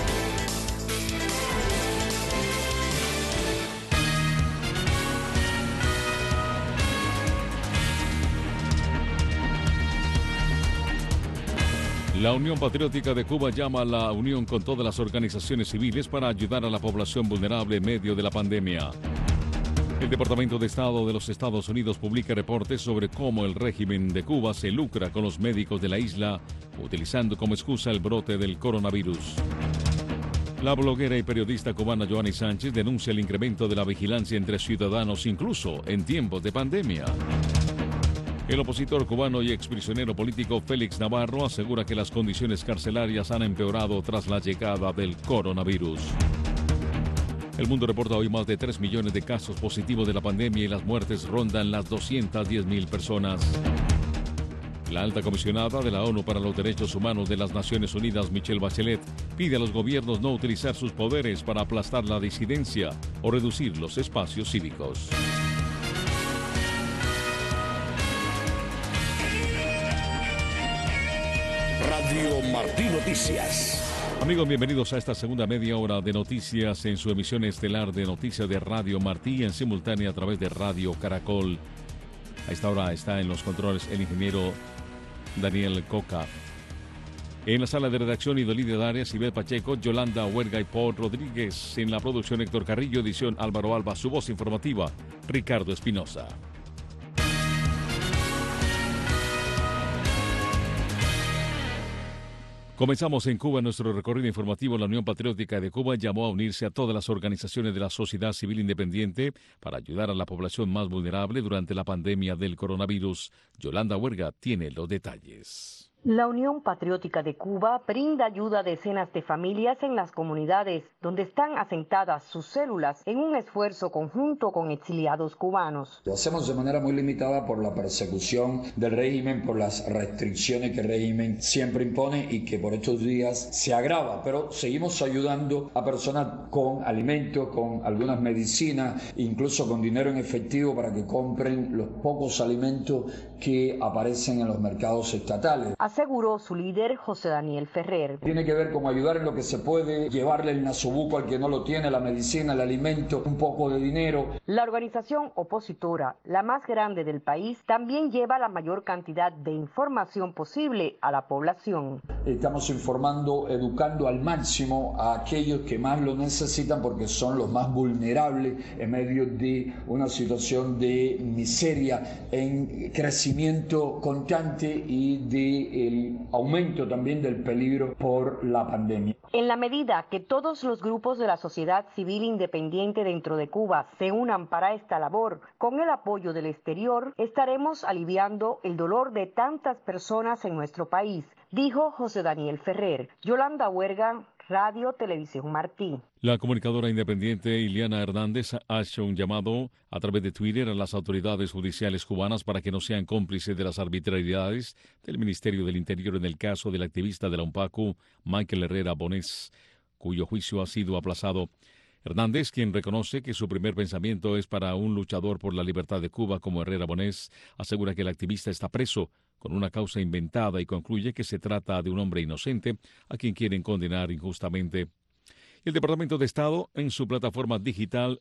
La Unión Patriótica de Cuba llama a la unión con todas las organizaciones civiles para ayudar a la población vulnerable en medio de la pandemia. El Departamento de Estado de los Estados Unidos publica reportes sobre cómo el régimen de Cuba se lucra con los médicos de la isla, utilizando como excusa el brote del coronavirus. La bloguera y periodista cubana Joanny Sánchez denuncia el incremento de la vigilancia entre ciudadanos, incluso en tiempos de pandemia. El opositor cubano y exprisionero político Félix Navarro asegura que las condiciones carcelarias han empeorado tras la llegada del coronavirus. El mundo reporta hoy más de 3 millones de casos positivos de la pandemia y las muertes rondan las 210.000 personas. La alta comisionada de la ONU para los Derechos Humanos de las Naciones Unidas, Michelle Bachelet, pide a los gobiernos no utilizar sus poderes para aplastar la disidencia o reducir los espacios cívicos. Radio Martí Noticias. Amigos, bienvenidos a esta segunda media hora de noticias en su emisión estelar de Noticias de Radio Martí, en simultánea a través de Radio Caracol. A esta hora está en los controles el ingeniero Daniel Coca. En la sala de redacción y de líder de área, Sibel Pacheco, Yolanda Huerga y Paul Rodríguez. En la producción, Héctor Carrillo, edición Álvaro Alba, su voz informativa, Ricardo Espinosa. Comenzamos en Cuba nuestro recorrido informativo. La Unión Patriótica de Cuba llamó a unirse a todas las organizaciones de la sociedad civil independiente para ayudar a la población más vulnerable durante la pandemia del coronavirus. Yolanda Huerga tiene los detalles. La Unión Patriótica de Cuba brinda ayuda a decenas de familias en las comunidades donde están asentadas sus células en un esfuerzo conjunto con exiliados cubanos. Lo hacemos de manera muy limitada por la persecución del régimen, por las restricciones que el régimen siempre impone y que por estos días se agrava, pero seguimos ayudando a personas con alimentos, con algunas medicinas, incluso con dinero en efectivo para que compren los pocos alimentos que aparecen en los mercados estatales. Aseguró su líder José Daniel Ferrer. Tiene que ver con ayudar en lo que se puede, llevarle el nasobuco al que no lo tiene, la medicina, el alimento, un poco de dinero. La organización opositora, la más grande del país, también lleva la mayor cantidad de información posible a la población. Estamos informando, educando al máximo a aquellos que más lo necesitan porque son los más vulnerables en medio de una situación de miseria, en crecimiento constante y de el aumento también del peligro por la pandemia. En la medida que todos los grupos de la sociedad civil independiente dentro de Cuba se unan para esta labor, con el apoyo del exterior, estaremos aliviando el dolor de tantas personas en nuestro país, dijo José Daniel Ferrer. Yolanda Huerga, Radio Televisión Martí. La comunicadora independiente Ileana Hernández ha hecho un llamado a través de Twitter a las autoridades judiciales cubanas para que no sean cómplices de las arbitrariedades del Ministerio del Interior en el caso del activista de la UNPACU, Michael Herrera Bonés, cuyo juicio ha sido aplazado. Hernández, quien reconoce que su primer pensamiento es para un luchador por la libertad de Cuba como Herrera Bonés, asegura que el activista está preso con una causa inventada y concluye que se trata de un hombre inocente a quien quieren condenar injustamente. El Departamento de Estado, en su plataforma digital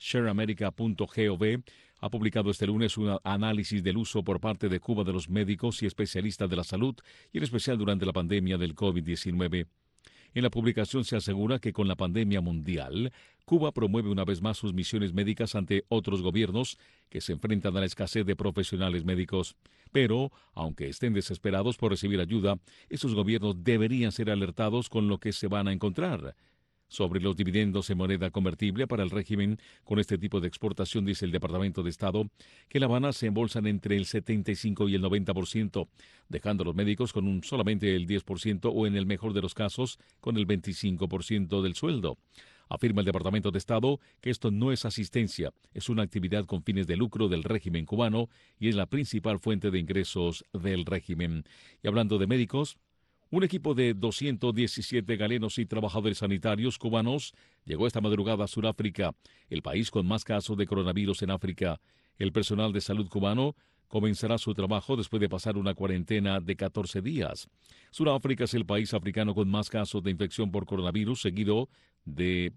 shareamerica.gov, ha publicado este lunes un análisis del uso por parte de Cuba de los médicos y especialistas de la salud, y en especial durante la pandemia del COVID-19. En la publicación se asegura que con la pandemia mundial, Cuba promueve una vez más sus misiones médicas ante otros gobiernos que se enfrentan a la escasez de profesionales médicos. Pero, aunque estén desesperados por recibir ayuda, esos gobiernos deberían ser alertados con lo que se van a encontrar. Sobre los dividendos en moneda convertible para el régimen con este tipo de exportación, dice el Departamento de Estado, que La Habana se embolsan entre el 75 y el 90%, dejando a los médicos con solamente el 10% o en el mejor de los casos con el 25% del sueldo. Afirma el Departamento de Estado que esto no es asistencia, es una actividad con fines de lucro del régimen cubano y es la principal fuente de ingresos del régimen. Y hablando de médicos, un equipo de 217 galenos y trabajadores sanitarios cubanos llegó esta madrugada a Sudáfrica, el país con más casos de coronavirus en África. El personal de salud cubano comenzará su trabajo después de pasar una cuarentena de 14 días. Sudáfrica es el país africano con más casos de infección por coronavirus, seguido de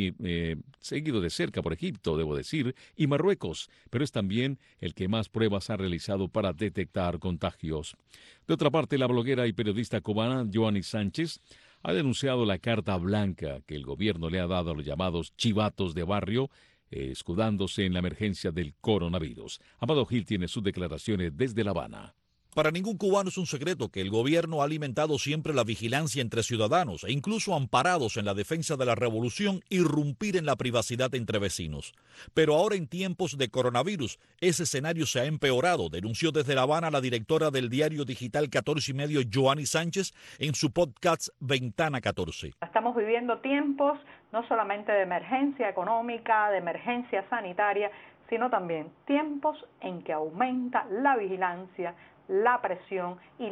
cerca por Egipto, debo decir, y Marruecos, pero es también el que más pruebas ha realizado para detectar contagios. De otra parte, la bloguera y periodista cubana Joanny Sánchez ha denunciado la carta blanca que el gobierno le ha dado a los llamados chivatos de barrio, escudándose en la emergencia del coronavirus. Amado Gil tiene sus declaraciones desde La Habana. Para ningún cubano es un secreto que el gobierno ha alimentado siempre la vigilancia entre ciudadanos e incluso amparados en la defensa de la revolución, irrumpir en la privacidad entre vecinos. Pero ahora en tiempos de coronavirus, ese escenario se ha empeorado, denunció desde La Habana la directora del diario digital 14 y medio, Joanny Sánchez, en su podcast Ventana 14. Estamos viviendo tiempos no solamente de emergencia económica, de emergencia sanitaria, sino también tiempos en que aumenta la vigilancia, la presión y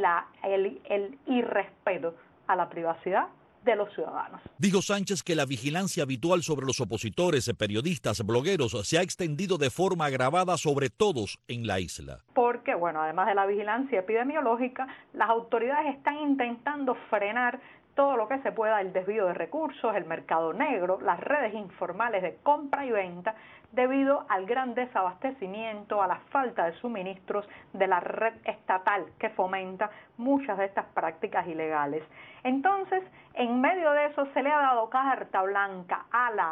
el irrespeto a la privacidad de los ciudadanos. Dijo Sánchez que la vigilancia habitual sobre los opositores, periodistas, blogueros se ha extendido de forma agravada sobre todos en la isla. Porque, además de la vigilancia epidemiológica, las autoridades están intentando frenar todo lo que se pueda, el desvío de recursos, el mercado negro, las redes informales de compra y venta, debido al gran desabastecimiento, a la falta de suministros de la red estatal que fomenta muchas de estas prácticas ilegales. Entonces, en medio de eso se le ha dado carta blanca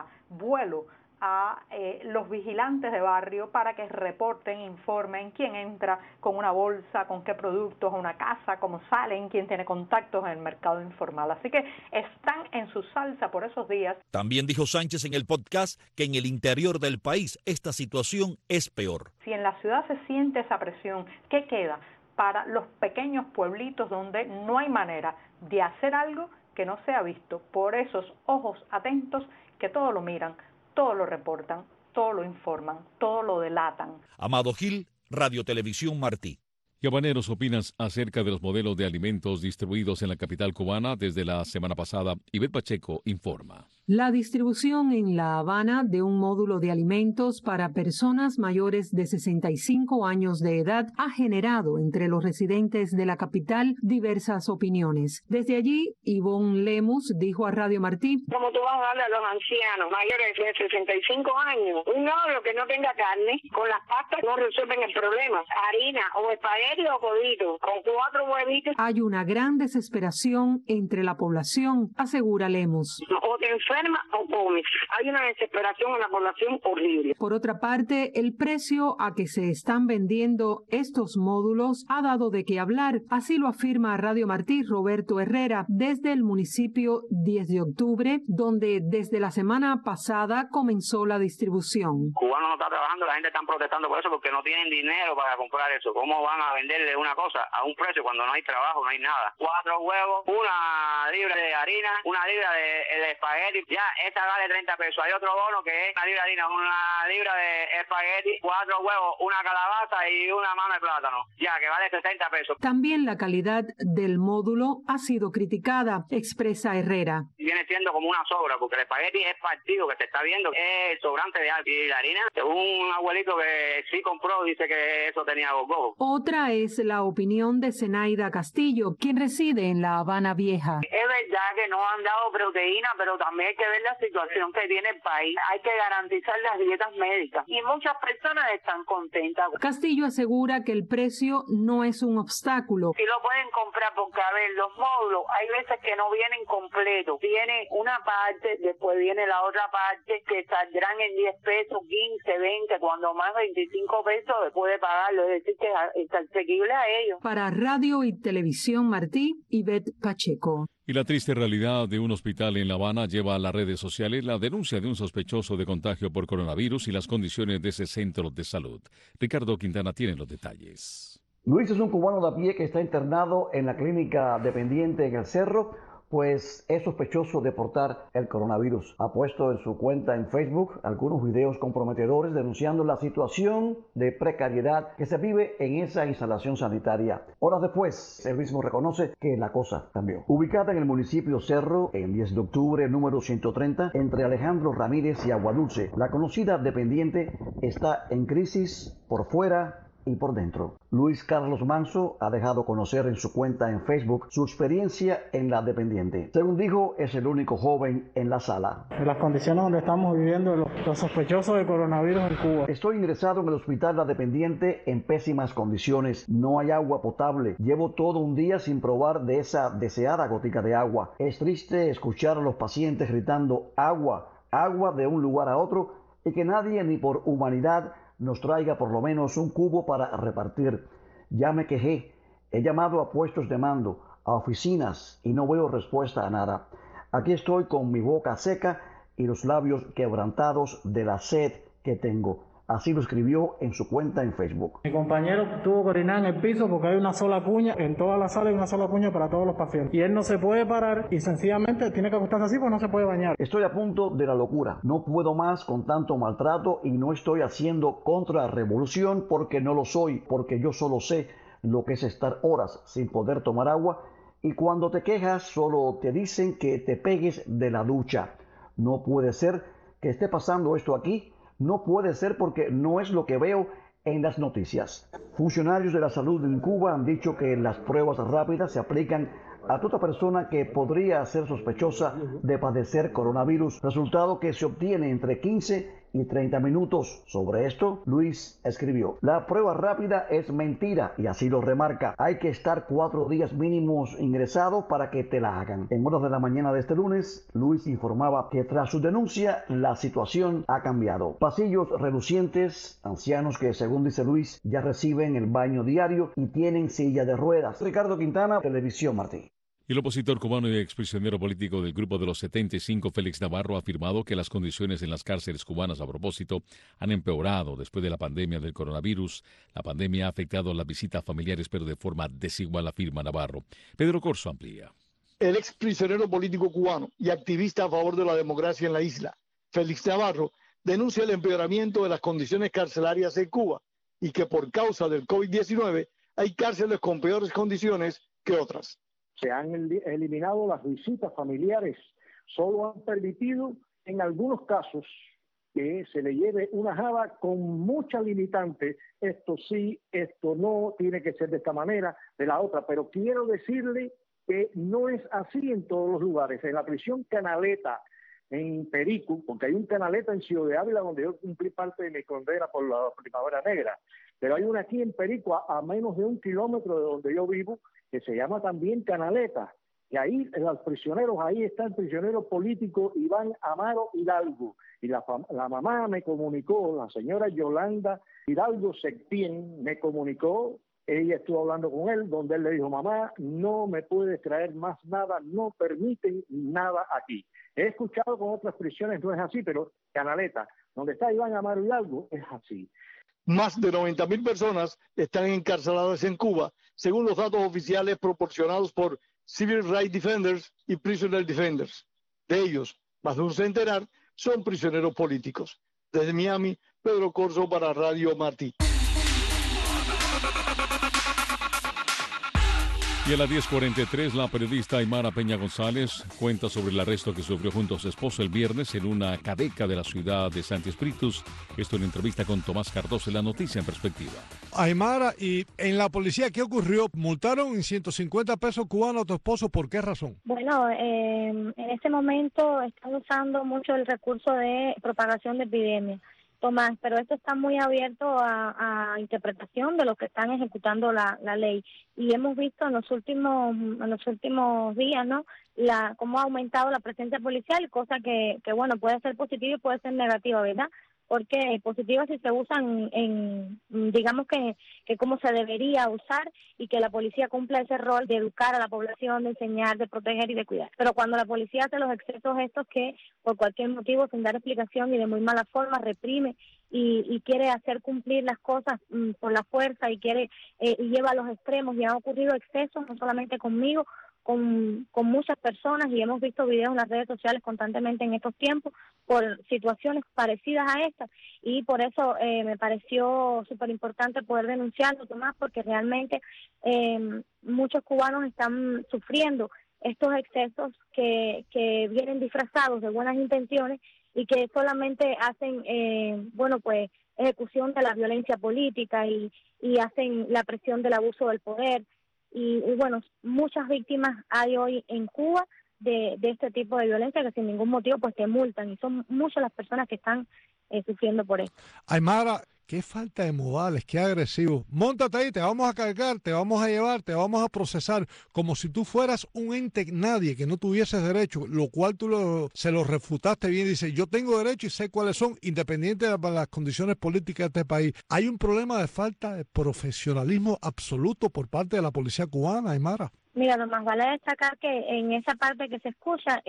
vuelo a los vigilantes de barrio para que reporten, informen quién entra con una bolsa, con qué productos a una casa, cómo salen, quién tiene contactos en el mercado informal. Así que están en su salsa por esos días. También dijo Sánchez en el podcast que en el interior del país esta situación es peor. Si en la ciudad se siente esa presión, ¿qué queda para los pequeños pueblitos donde no hay manera de hacer algo que no sea visto por esos ojos atentos que todo lo miran, todo lo reportan, todo lo informan, todo lo delatan? Amado Gil, Radio Televisión Martí. Y habaneros opinas acerca de los modelos de alimentos distribuidos en la capital cubana desde la semana pasada. Ivette Pacheco informa. La distribución en La Habana de un módulo de alimentos para personas mayores de 65 años de edad ha generado entre los residentes de la capital diversas opiniones. Desde allí, Ivonne Lemus dijo a Radio Martí: ¿Cómo tú vas a darle a los ancianos mayores de 65 años un módulo que no tenga carne? Con las pastas no resuelven el problema. Harina o espagueti o codito, con 4 huevitos. Hay una gran desesperación entre la población, asegura Lemus. O te enfermas o comes. Hay una desesperación en la población horrible. Por otra parte, el precio a que se están vendiendo estos módulos ha dado de qué hablar. Así lo afirma a Radio Martí Roberto Herrera desde el municipio 10 de octubre, donde desde la semana pasada comenzó la distribución. Cubano no está trabajando, la gente está protestando por eso porque no tienen dinero para comprar eso. ¿Cómo van a venderle una cosa a un precio cuando no hay trabajo, no hay nada? 4 huevos, una libra de harina, una libra de espagueti. Ya, esta vale 30 pesos. Hay otro bono que es una libra de harina, una libra de espagueti, 4 huevos, una calabaza y una mano de plátano. Ya, que vale 70 pesos. También la calidad del módulo ha sido criticada, expresa Herrera. Yo viene siendo como una sobra, porque el espagueti es partido que se está viendo, es el sobrante de algo. Y la harina, según un abuelito que sí compró, dice que eso tenía gogo. Otra es la opinión de Zenaida Castillo, quien reside en La Habana Vieja. Es verdad que no han dado proteína, pero también hay que ver la situación que tiene el país. Hay que garantizar las dietas médicas y muchas personas están contentas. Castillo asegura que el precio no es un obstáculo. Si lo pueden comprar, porque a ver, los módulos hay veces que no vienen completos. Viene una parte, después viene la otra parte que saldrán en 10 pesos, 15, 20, cuando más 25 pesos después de pagarlo. Es decir, que es asequible a ellos. Para Radio y Televisión Martí, Ivette Pacheco. Y la triste realidad de un hospital en La Habana lleva a las redes sociales la denuncia de un sospechoso de contagio por coronavirus y las condiciones de ese centro de salud. Ricardo Quintana tiene los detalles. Luis es un cubano de a pie que está internado en la clínica dependiente en El Cerro, pues es sospechoso de portar el coronavirus. Ha puesto en su cuenta en Facebook algunos videos comprometedores denunciando la situación de precariedad que se vive en esa instalación sanitaria. Horas después, él mismo reconoce que la cosa cambió. Ubicada en el municipio Cerro, en 10 de octubre, número 130, entre Alejandro Ramírez y Aguadulce, la conocida dependiente está en crisis por fuera y por dentro. Luis Carlos Manso ha dejado conocer en su cuenta en Facebook su experiencia en la dependiente. Según dijo, es el único joven en la sala. En las condiciones donde estamos viviendo los sospechosos de coronavirus en Cuba. Estoy ingresado en el hospital La Dependiente en pésimas condiciones. No hay agua potable. Llevo todo un día sin probar de esa deseada gotica de agua. Es triste escuchar a los pacientes gritando agua, agua de un lugar a otro y que nadie ni por humanidad nos traiga por lo menos un cubo para repartir. Ya me quejé, he llamado a puestos de mando, a oficinas y no veo respuesta a nada. Aquí estoy con mi boca seca y los labios quebrantados de la sed que tengo. Así lo escribió en su cuenta en Facebook. Mi compañero tuvo que orinar en el piso porque hay una sola cuña, en toda la sala hay una sola cuña para todos los pacientes. Y él no se puede parar y sencillamente tiene que acostarse así porque no se puede bañar. Estoy a punto de la locura. No puedo más con tanto maltrato y no estoy haciendo contrarrevolución porque no lo soy, porque yo solo sé lo que es estar horas sin poder tomar agua y cuando te quejas solo te dicen que te pegues de la ducha. No puede ser que esté pasando esto aquí. No puede ser porque no es lo que veo en las noticias. Funcionarios de la salud en Cuba han dicho que las pruebas rápidas se aplican a toda persona que podría ser sospechosa de padecer coronavirus, resultado que se obtiene entre 15 y 30 minutos. Sobre esto, Luis escribió: la prueba rápida es mentira, y así lo remarca. Hay que estar 4 días mínimos ingresado para que te la hagan. En horas de la mañana de este lunes, Luis informaba que tras su denuncia, la situación ha cambiado. Pasillos relucientes, ancianos que, según dice Luis, ya reciben el baño diario y tienen silla de ruedas. Ricardo Quintana, Televisión Martí. El opositor cubano y exprisionero político del Grupo de los 75, Félix Navarro, ha afirmado que las condiciones en las cárceles cubanas a propósito han empeorado después de la pandemia del coronavirus. La pandemia ha afectado las visitas familiares, pero de forma desigual, afirma Navarro. Pedro Corso amplía. El exprisionero político cubano y activista a favor de la democracia en la isla, Félix Navarro, denuncia el empeoramiento de las condiciones carcelarias en Cuba y que por causa del COVID-19 hay cárceles con peores condiciones que otras. Se han eliminado las visitas familiares, solo han permitido en algunos casos que se le lleve una java con mucha limitante, esto sí, esto no, tiene que ser de esta manera, de la otra, pero quiero decirle que no es así en todos los lugares. En la prisión Canaleta, en Perico, porque hay un Canaleta en Ciudad de Ávila donde yo cumplí parte de mi condena por la Primavera Negra, pero hay una aquí en Perico a menos de 1 kilómetro de donde yo vivo, que se llama también Canaleta, y ahí los prisioneros, ahí está el prisionero político Iván Amaro Hidalgo, y la mamá me comunicó, la señora Yolanda Hidalgo Septién me comunicó, ella estuvo hablando con él, donde él le dijo: mamá, no me puedes traer más nada, no permiten nada aquí. He escuchado con otras prisiones, no es así, pero Canaleta, donde está Iván Amaro Hidalgo, es así. Más de 90.000 personas están encarceladas en Cuba, según los datos oficiales proporcionados por Civil Rights Defenders y Prisoner Defenders. De ellos, más de un centenar son prisioneros políticos. Desde Miami, Pedro Corso para Radio Martí. Y a las 10:43, la periodista Aymara Peña González cuenta sobre el arresto que sufrió junto a su esposo el viernes en una cadeca de la ciudad de Santi Espíritus. Esto en entrevista con Tomás Cardoso en La Noticia en Perspectiva. Aymara, y en la policía, ¿qué ocurrió? ¿Multaron en 150 pesos cubanos a tu esposo? ¿Por qué razón? Bueno, en este momento están usando mucho el recurso de propagación de epidemia, Tomás, pero esto está muy abierto a interpretación de los que están ejecutando la ley. Y hemos visto en los últimos días, ¿no?, cómo ha aumentado la presencia policial, cosa que bueno, puede ser positiva y puede ser negativa, ¿verdad? Porque positivas si se usan digamos que como se debería usar, y que la policía cumpla ese rol de educar a la población, de enseñar, de proteger y de cuidar. Pero cuando la policía hace los excesos estos que por cualquier motivo, sin dar explicación y de muy mala forma, reprime y quiere hacer cumplir las cosas por la fuerza y lleva a los extremos, y han ocurrido excesos no solamente conmigo, con muchas personas, y hemos visto videos en las redes sociales constantemente en estos tiempos por situaciones parecidas a estas, y por eso me pareció súper importante poder denunciarlo, Tomás, porque realmente muchos cubanos están sufriendo estos excesos que vienen disfrazados de buenas intenciones y que solamente hacen ejecución de la violencia política y hacen la presión del abuso del poder. Y bueno, muchas víctimas hay hoy en Cuba de este tipo de violencia, que sin ningún motivo pues te multan, y son muchas las personas que están sufriendo por esto. Aymara, qué falta de modales, qué agresivo. Móntate ahí, te vamos a cargar, te vamos a llevar, te vamos a procesar, como si tú fueras un ente nadie, que no tuvieses derecho, lo cual tú se lo refutaste bien. Dice, yo tengo derecho y sé cuáles son, independiente de las condiciones políticas de este país. Hay un problema de falta de profesionalismo absoluto por parte de la policía cubana, Aymara. Mira, lo más vale destacar que en esa parte que se escucha,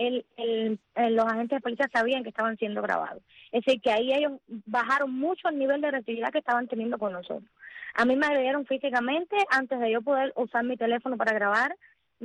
los agentes de policía sabían que estaban siendo grabados. Es decir, que ahí ellos bajaron mucho el nivel de agresividad que estaban teniendo con nosotros. A mí me agredieron físicamente antes de yo poder usar mi teléfono para grabar.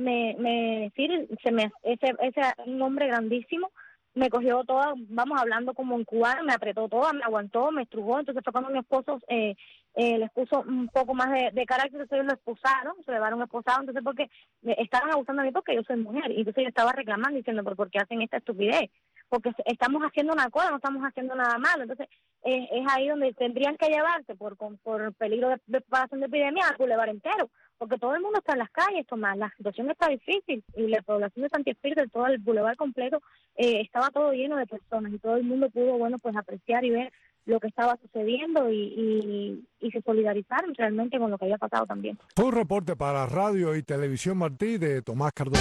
Ese un hombre grandísimo me cogió toda, vamos hablando como en cubano, me apretó toda, me aguantó, me estrujó. Entonces fue cuando mi esposo les puso un poco más de carácter, entonces ellos lo esposaron, se llevaron esposado, entonces porque estaban abusando de mí porque yo soy mujer, y entonces yo estaba reclamando diciendo, ¿pero por qué hacen esta estupidez? Porque estamos haciendo una cosa, no estamos haciendo nada malo. Entonces es ahí donde tendrían que llevarse por peligro de propagación de epidemia al bulevar entero, porque todo el mundo está en las calles, Tomás, la situación está difícil, y la población de Santi Espíritu, todo el bulevar completo, estaba todo lleno de personas, y todo el mundo pudo, bueno, pues apreciar y ver lo que estaba sucediendo y se solidarizaron realmente con lo que había pasado también. Fue un reporte para Radio y Televisión Martí de Tomás Cardoso.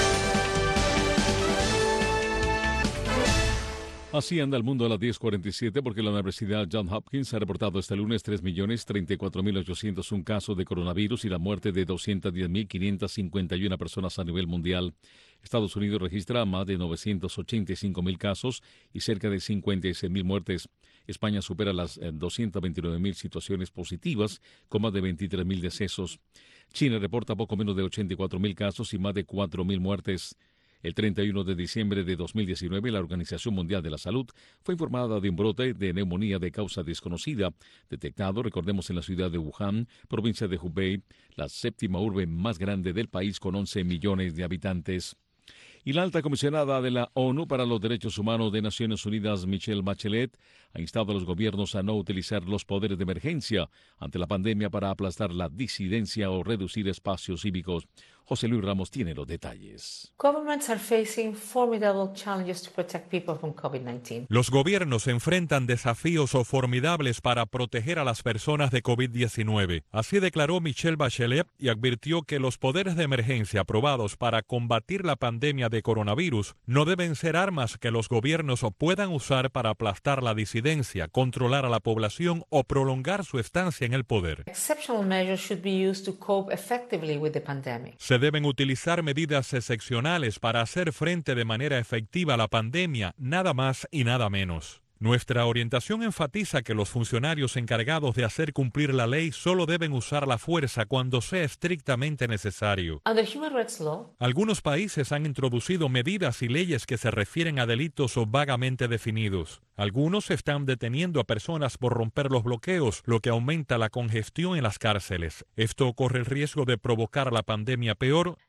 Así anda el mundo a las 10:47, porque la Universidad Johns Hopkins ha reportado este lunes 3.034.801 casos de coronavirus y la muerte de 210.551 personas a nivel mundial. Estados Unidos registra más de 985.000 casos y cerca de 56.000 muertes. España supera las 229.000 situaciones positivas, con más de 23.000 decesos. China reporta poco menos de 84.000 casos y más de 4.000 muertes. El 31 de diciembre de 2019, la Organización Mundial de la Salud fue informada de un brote de neumonía de causa desconocida, detectado, recordemos, en la ciudad de Wuhan, provincia de Hubei, la séptima urbe más grande del país con 11 millones de habitantes. Y la alta comisionada de la ONU para los Derechos Humanos de Naciones Unidas, Michelle Bachelet, ha instado a los gobiernos a no utilizar los poderes de emergencia ante la pandemia para aplastar la disidencia o reducir espacios cívicos. José Luis Ramos tiene los detalles. Los gobiernos enfrentan desafíos formidables para proteger a las personas de COVID-19. Así declaró Michelle Bachelet, y advirtió que los poderes de emergencia aprobados para combatir la pandemia de coronavirus no deben ser armas que los gobiernos puedan usar para aplastar la disidencia, controlar a la población o prolongar su estancia en el poder. Se deben utilizar medidas excepcionales para hacer frente de manera efectiva a la pandemia, nada más y nada menos. Nuestra orientación enfatiza que los funcionarios encargados de hacer cumplir la ley solo deben usar la fuerza cuando sea estrictamente necesario. Algunos países han introducido medidas y leyes que se refieren a delitos vagamente definidos. Algunos están deteniendo a personas por romper los bloqueos, lo que aumenta la congestión en las cárceles. Esto corre el riesgo de provocar la pandemia peor,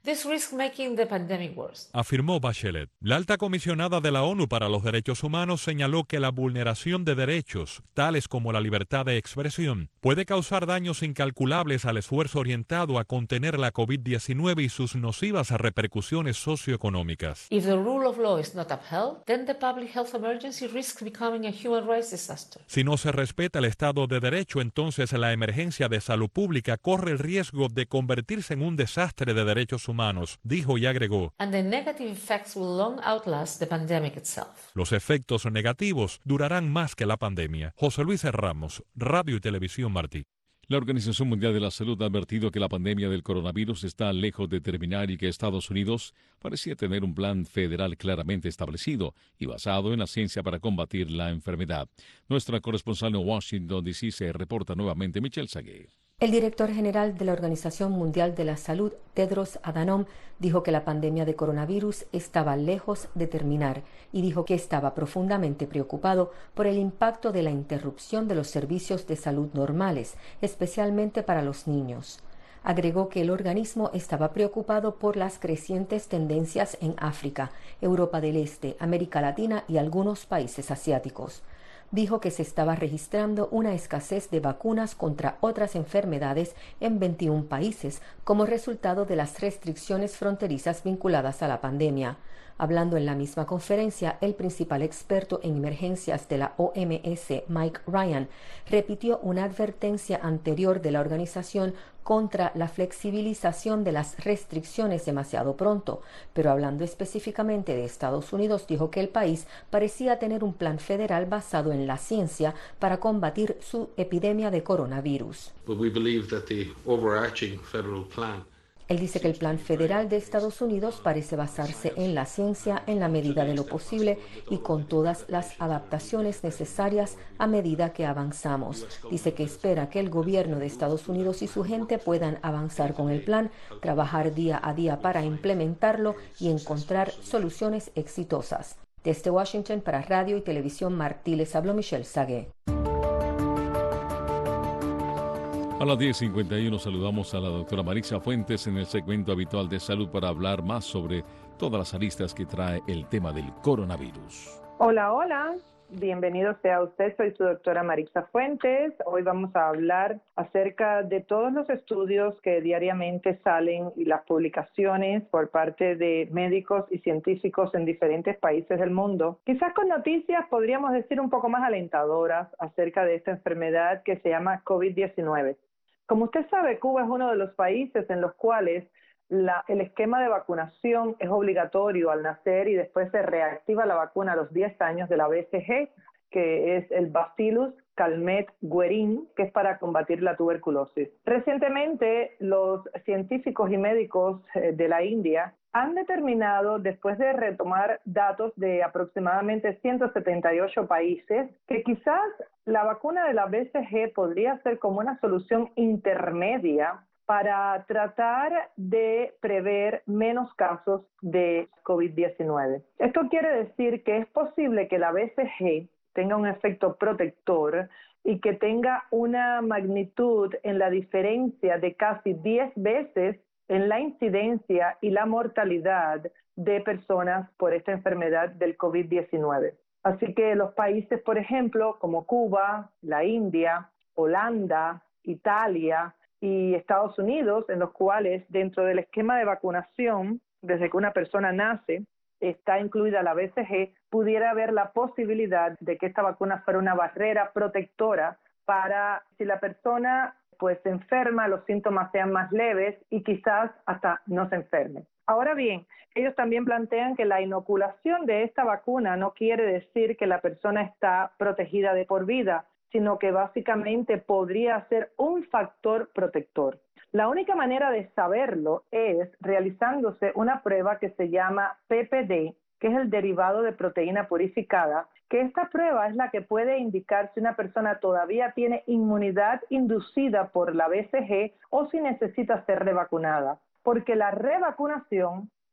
afirmó Bachelet. La alta comisionada de la ONU para los Derechos Humanos señaló que la vulneración de derechos, tales como la libertad de expresión, puede causar daños incalculables al esfuerzo orientado a contener la COVID-19 y sus nocivas repercusiones socioeconómicas. Si no se respeta el Estado de Derecho, entonces la emergencia de salud pública corre el riesgo de convertirse en un desastre de derechos humanos, dijo y agregó. Los efectos negativos durarán más que la pandemia. José Luis Ramos, Radio y Televisión Martí. La Organización Mundial de la Salud ha advertido que la pandemia del coronavirus está lejos de terminar y que Estados Unidos parecía tener un plan federal claramente establecido y basado en la ciencia para combatir la enfermedad. Nuestra corresponsal en Washington, D.C. se reporta nuevamente Michelle Sagué. El director general de la Organización Mundial de la Salud, Tedros Adhanom, dijo que la pandemia de coronavirus estaba lejos de terminar y dijo que estaba profundamente preocupado por el impacto de la interrupción de los servicios de salud normales, especialmente para los niños. Agregó que el organismo estaba preocupado por las crecientes tendencias en África, Europa del Este, América Latina y algunos países asiáticos. Dijo que se estaba registrando una escasez de vacunas contra otras enfermedades en 21 países como resultado de las restricciones fronterizas vinculadas a la pandemia. Hablando en la misma conferencia, el principal experto en emergencias de la OMS, Mike Ryan, repitió una advertencia anterior de la organización contra la flexibilización de las restricciones demasiado pronto, pero hablando específicamente de Estados Unidos, dijo que el país parecía tener un plan federal basado en la ciencia para combatir su epidemia de coronavirus. Él dice que el plan federal de Estados Unidos parece basarse en la ciencia en la medida de lo posible y con todas las adaptaciones necesarias a medida que avanzamos. Dice que espera que el gobierno de Estados Unidos y su gente puedan avanzar con el plan, trabajar día a día para implementarlo y encontrar soluciones exitosas. Desde Washington para Radio y Televisión Martí les habló Michelle Sagué. A las 10:51 saludamos a la doctora Marisa Fuentes en el segmento habitual de salud para hablar más sobre todas las aristas que trae el tema del coronavirus. Hola, hola. Bienvenido sea usted. Soy su doctora Marisa Fuentes. Hoy vamos a hablar acerca de todos los estudios que diariamente salen y las publicaciones por parte de médicos y científicos en diferentes países del mundo. Quizás con noticias podríamos decir un poco más alentadoras acerca de esta enfermedad que se llama COVID-19. Como usted sabe, Cuba es uno de los países en los cuales el esquema de vacunación es obligatorio al nacer y después se reactiva la vacuna a los 10 años de la BCG, que es el Bacillus Calmette-Guerin, que es para combatir la tuberculosis. Recientemente, los científicos y médicos de la India han determinado, después de retomar datos de aproximadamente 178 países, que quizás la vacuna de la BCG podría ser como una solución intermedia para tratar de prever menos casos de COVID-19. Esto quiere decir que es posible que la BCG tenga un efecto protector y que tenga una magnitud en la diferencia de casi 10 veces en la incidencia y la mortalidad de personas por esta enfermedad del COVID-19. Así que los países, por ejemplo, como Cuba, la India, Holanda, Italia y Estados Unidos, en los cuales dentro del esquema de vacunación, desde que una persona nace, está incluida la BCG, pudiera haber la posibilidad de que esta vacuna fuera una barrera protectora para si la persona pues se enferma, los síntomas sean más leves y quizás hasta no se enferme. Ahora bien, ellos también plantean que la inoculación de esta vacuna no quiere decir que la persona está protegida de por vida, sino que básicamente podría ser un factor protector. La única manera de saberlo es realizándose una prueba que se llama PPD, que es el derivado de proteína purificada, que esta prueba es la que puede indicar si una persona todavía tiene inmunidad inducida por la BCG o si necesita ser revacunada, porque la revacunación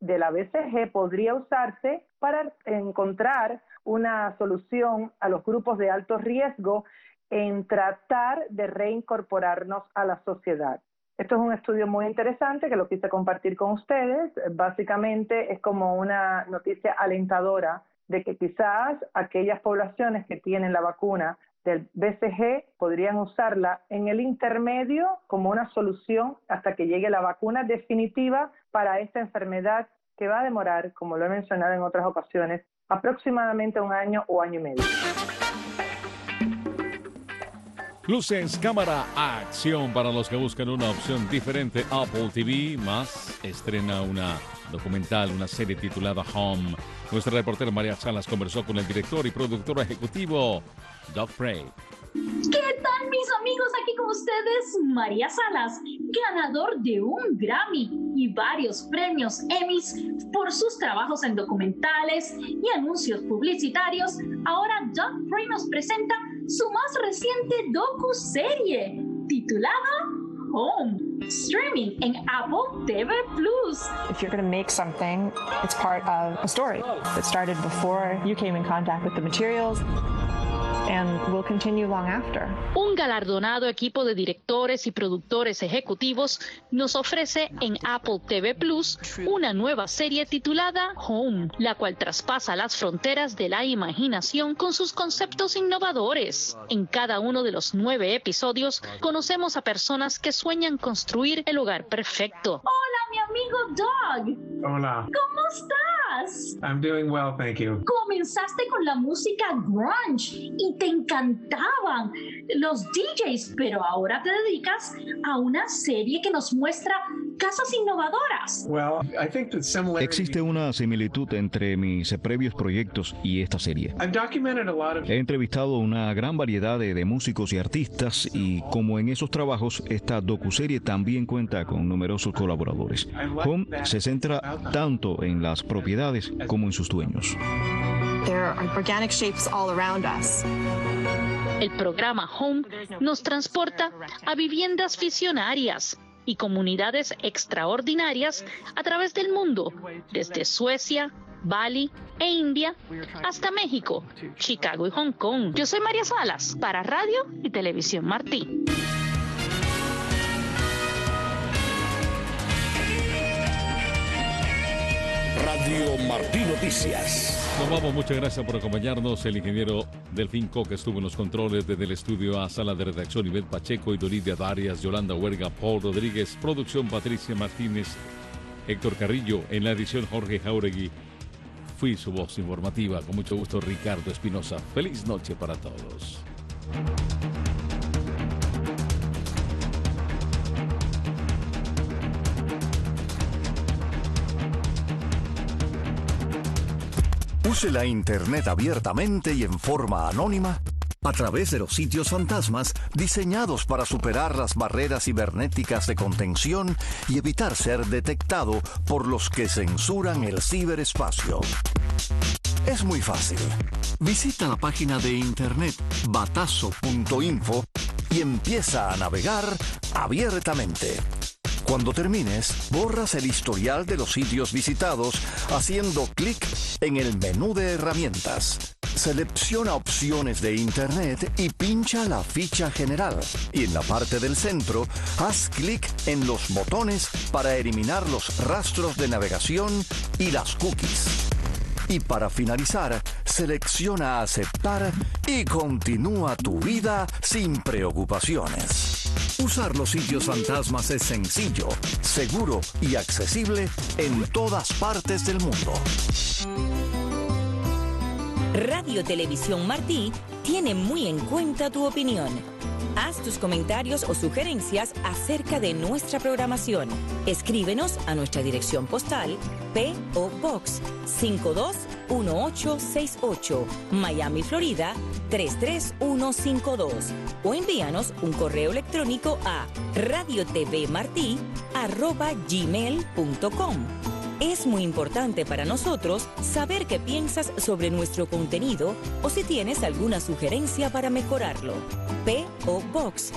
de la BCG podría usarse para encontrar una solución a los grupos de alto riesgo en tratar de reincorporarnos a la sociedad. Esto es un estudio muy interesante que lo quise compartir con ustedes. Básicamente es como una noticia alentadora de que quizás aquellas poblaciones que tienen la vacuna del BCG podrían usarla en el intermedio como una solución hasta que llegue la vacuna definitiva para esta enfermedad que va a demorar, como lo he mencionado en otras ocasiones, aproximadamente 1 año o año y medio. Luces, cámara, acción para los que buscan una opción diferente. Apple TV más estrena una documental, una serie titulada Home. Nuestra reportera María Salas conversó con el director y productor ejecutivo, Doug Frey. ¿Qué tal, mis amigos? Aquí con ustedes, María Salas, ganador de un Grammy y varios premios Emmys por sus trabajos en documentales y anuncios publicitarios. Ahora Doug Frey nos presenta su más reciente docuserie titulada Home, streaming en Apple TV+. If you're going to make something, it's part of a story that started before you came in contact with the materials and will continue long after. Un galardonado equipo de directores y productores ejecutivos nos ofrece en Apple TV+ una nueva serie titulada Home, la cual traspasa las fronteras de la imaginación con sus conceptos innovadores. En cada uno de los 9 episodios conocemos a personas que sueñan construir el hogar perfecto. Hola, mi amigo Doug. Hola. ¿Cómo estás? I'm doing well, thank you. Comenzaste con la música grunge y te encantaban los DJs, pero ahora te dedicas a una serie que nos muestra casas innovadoras. Existe una similitud entre mis previos proyectos y esta serie. He entrevistado una gran variedad de músicos y artistas y como en esos trabajos, esta docuserie también cuenta con numerosos colaboradores. Home se centra tanto en las propiedades como en sus dueños. There are organic shapes all around us. El programa Home nos transporta a viviendas visionarias y comunidades extraordinarias a través del mundo, desde Suecia, Bali e India hasta México, Chicago y Hong Kong. Yo soy María Salas para Radio y Televisión Martí. Radio Martí Noticias. Nos vamos, muchas gracias por acompañarnos. El ingeniero Delfín Coca estuvo en los controles desde el estudio a sala de redacción Ivette Pacheco y Doridia Darias, Yolanda Huerga, Paul Rodríguez, producción Patricia Martínez, Héctor Carrillo, en la edición Jorge Jauregui. Fui su voz informativa, con mucho gusto Ricardo Espinosa. Feliz noche para todos. Use la Internet abiertamente y en forma anónima a través de los sitios fantasmas diseñados para superar las barreras cibernéticas de contención y evitar ser detectado por los que censuran el ciberespacio. Es muy fácil. Visita la página de internet batazo.info y empieza a navegar abiertamente. Cuando termines, borras el historial de los sitios visitados haciendo clic en el menú de herramientas. Selecciona opciones de Internet y pincha la ficha general. Y en la parte del centro, haz clic en los botones para eliminar los rastros de navegación y las cookies. Y para finalizar, selecciona aceptar y continúa tu vida sin preocupaciones. Usar los sitios fantasmas es sencillo, seguro y accesible en todas partes del mundo. Radio Televisión Martí tiene muy en cuenta tu opinión. Haz tus comentarios o sugerencias acerca de nuestra programación. Escríbenos a nuestra dirección postal P.O. Box 521868, Miami, Florida 33152 o envíanos un correo electrónico a radiotvmarti@gmail.com. Es muy importante para nosotros saber qué piensas sobre nuestro contenido o si tienes alguna sugerencia para mejorarlo. P.O. Box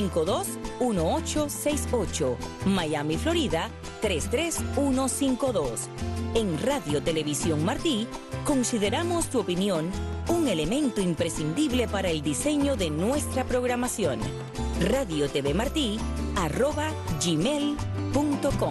521868, Miami, Florida 33152. En Radio Televisión Martí, consideramos tu opinión un elemento imprescindible para el diseño de nuestra programación. radiotvmartí@gmail.com.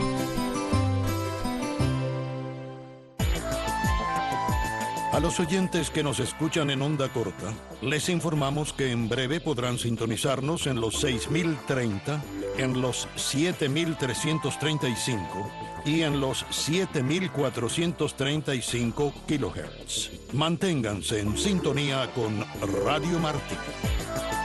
A los oyentes que nos escuchan en onda corta, les informamos que en breve podrán sintonizarnos en los 6030, en los 7335 y en los 7435 kHz. Manténganse en sintonía con Radio Martí.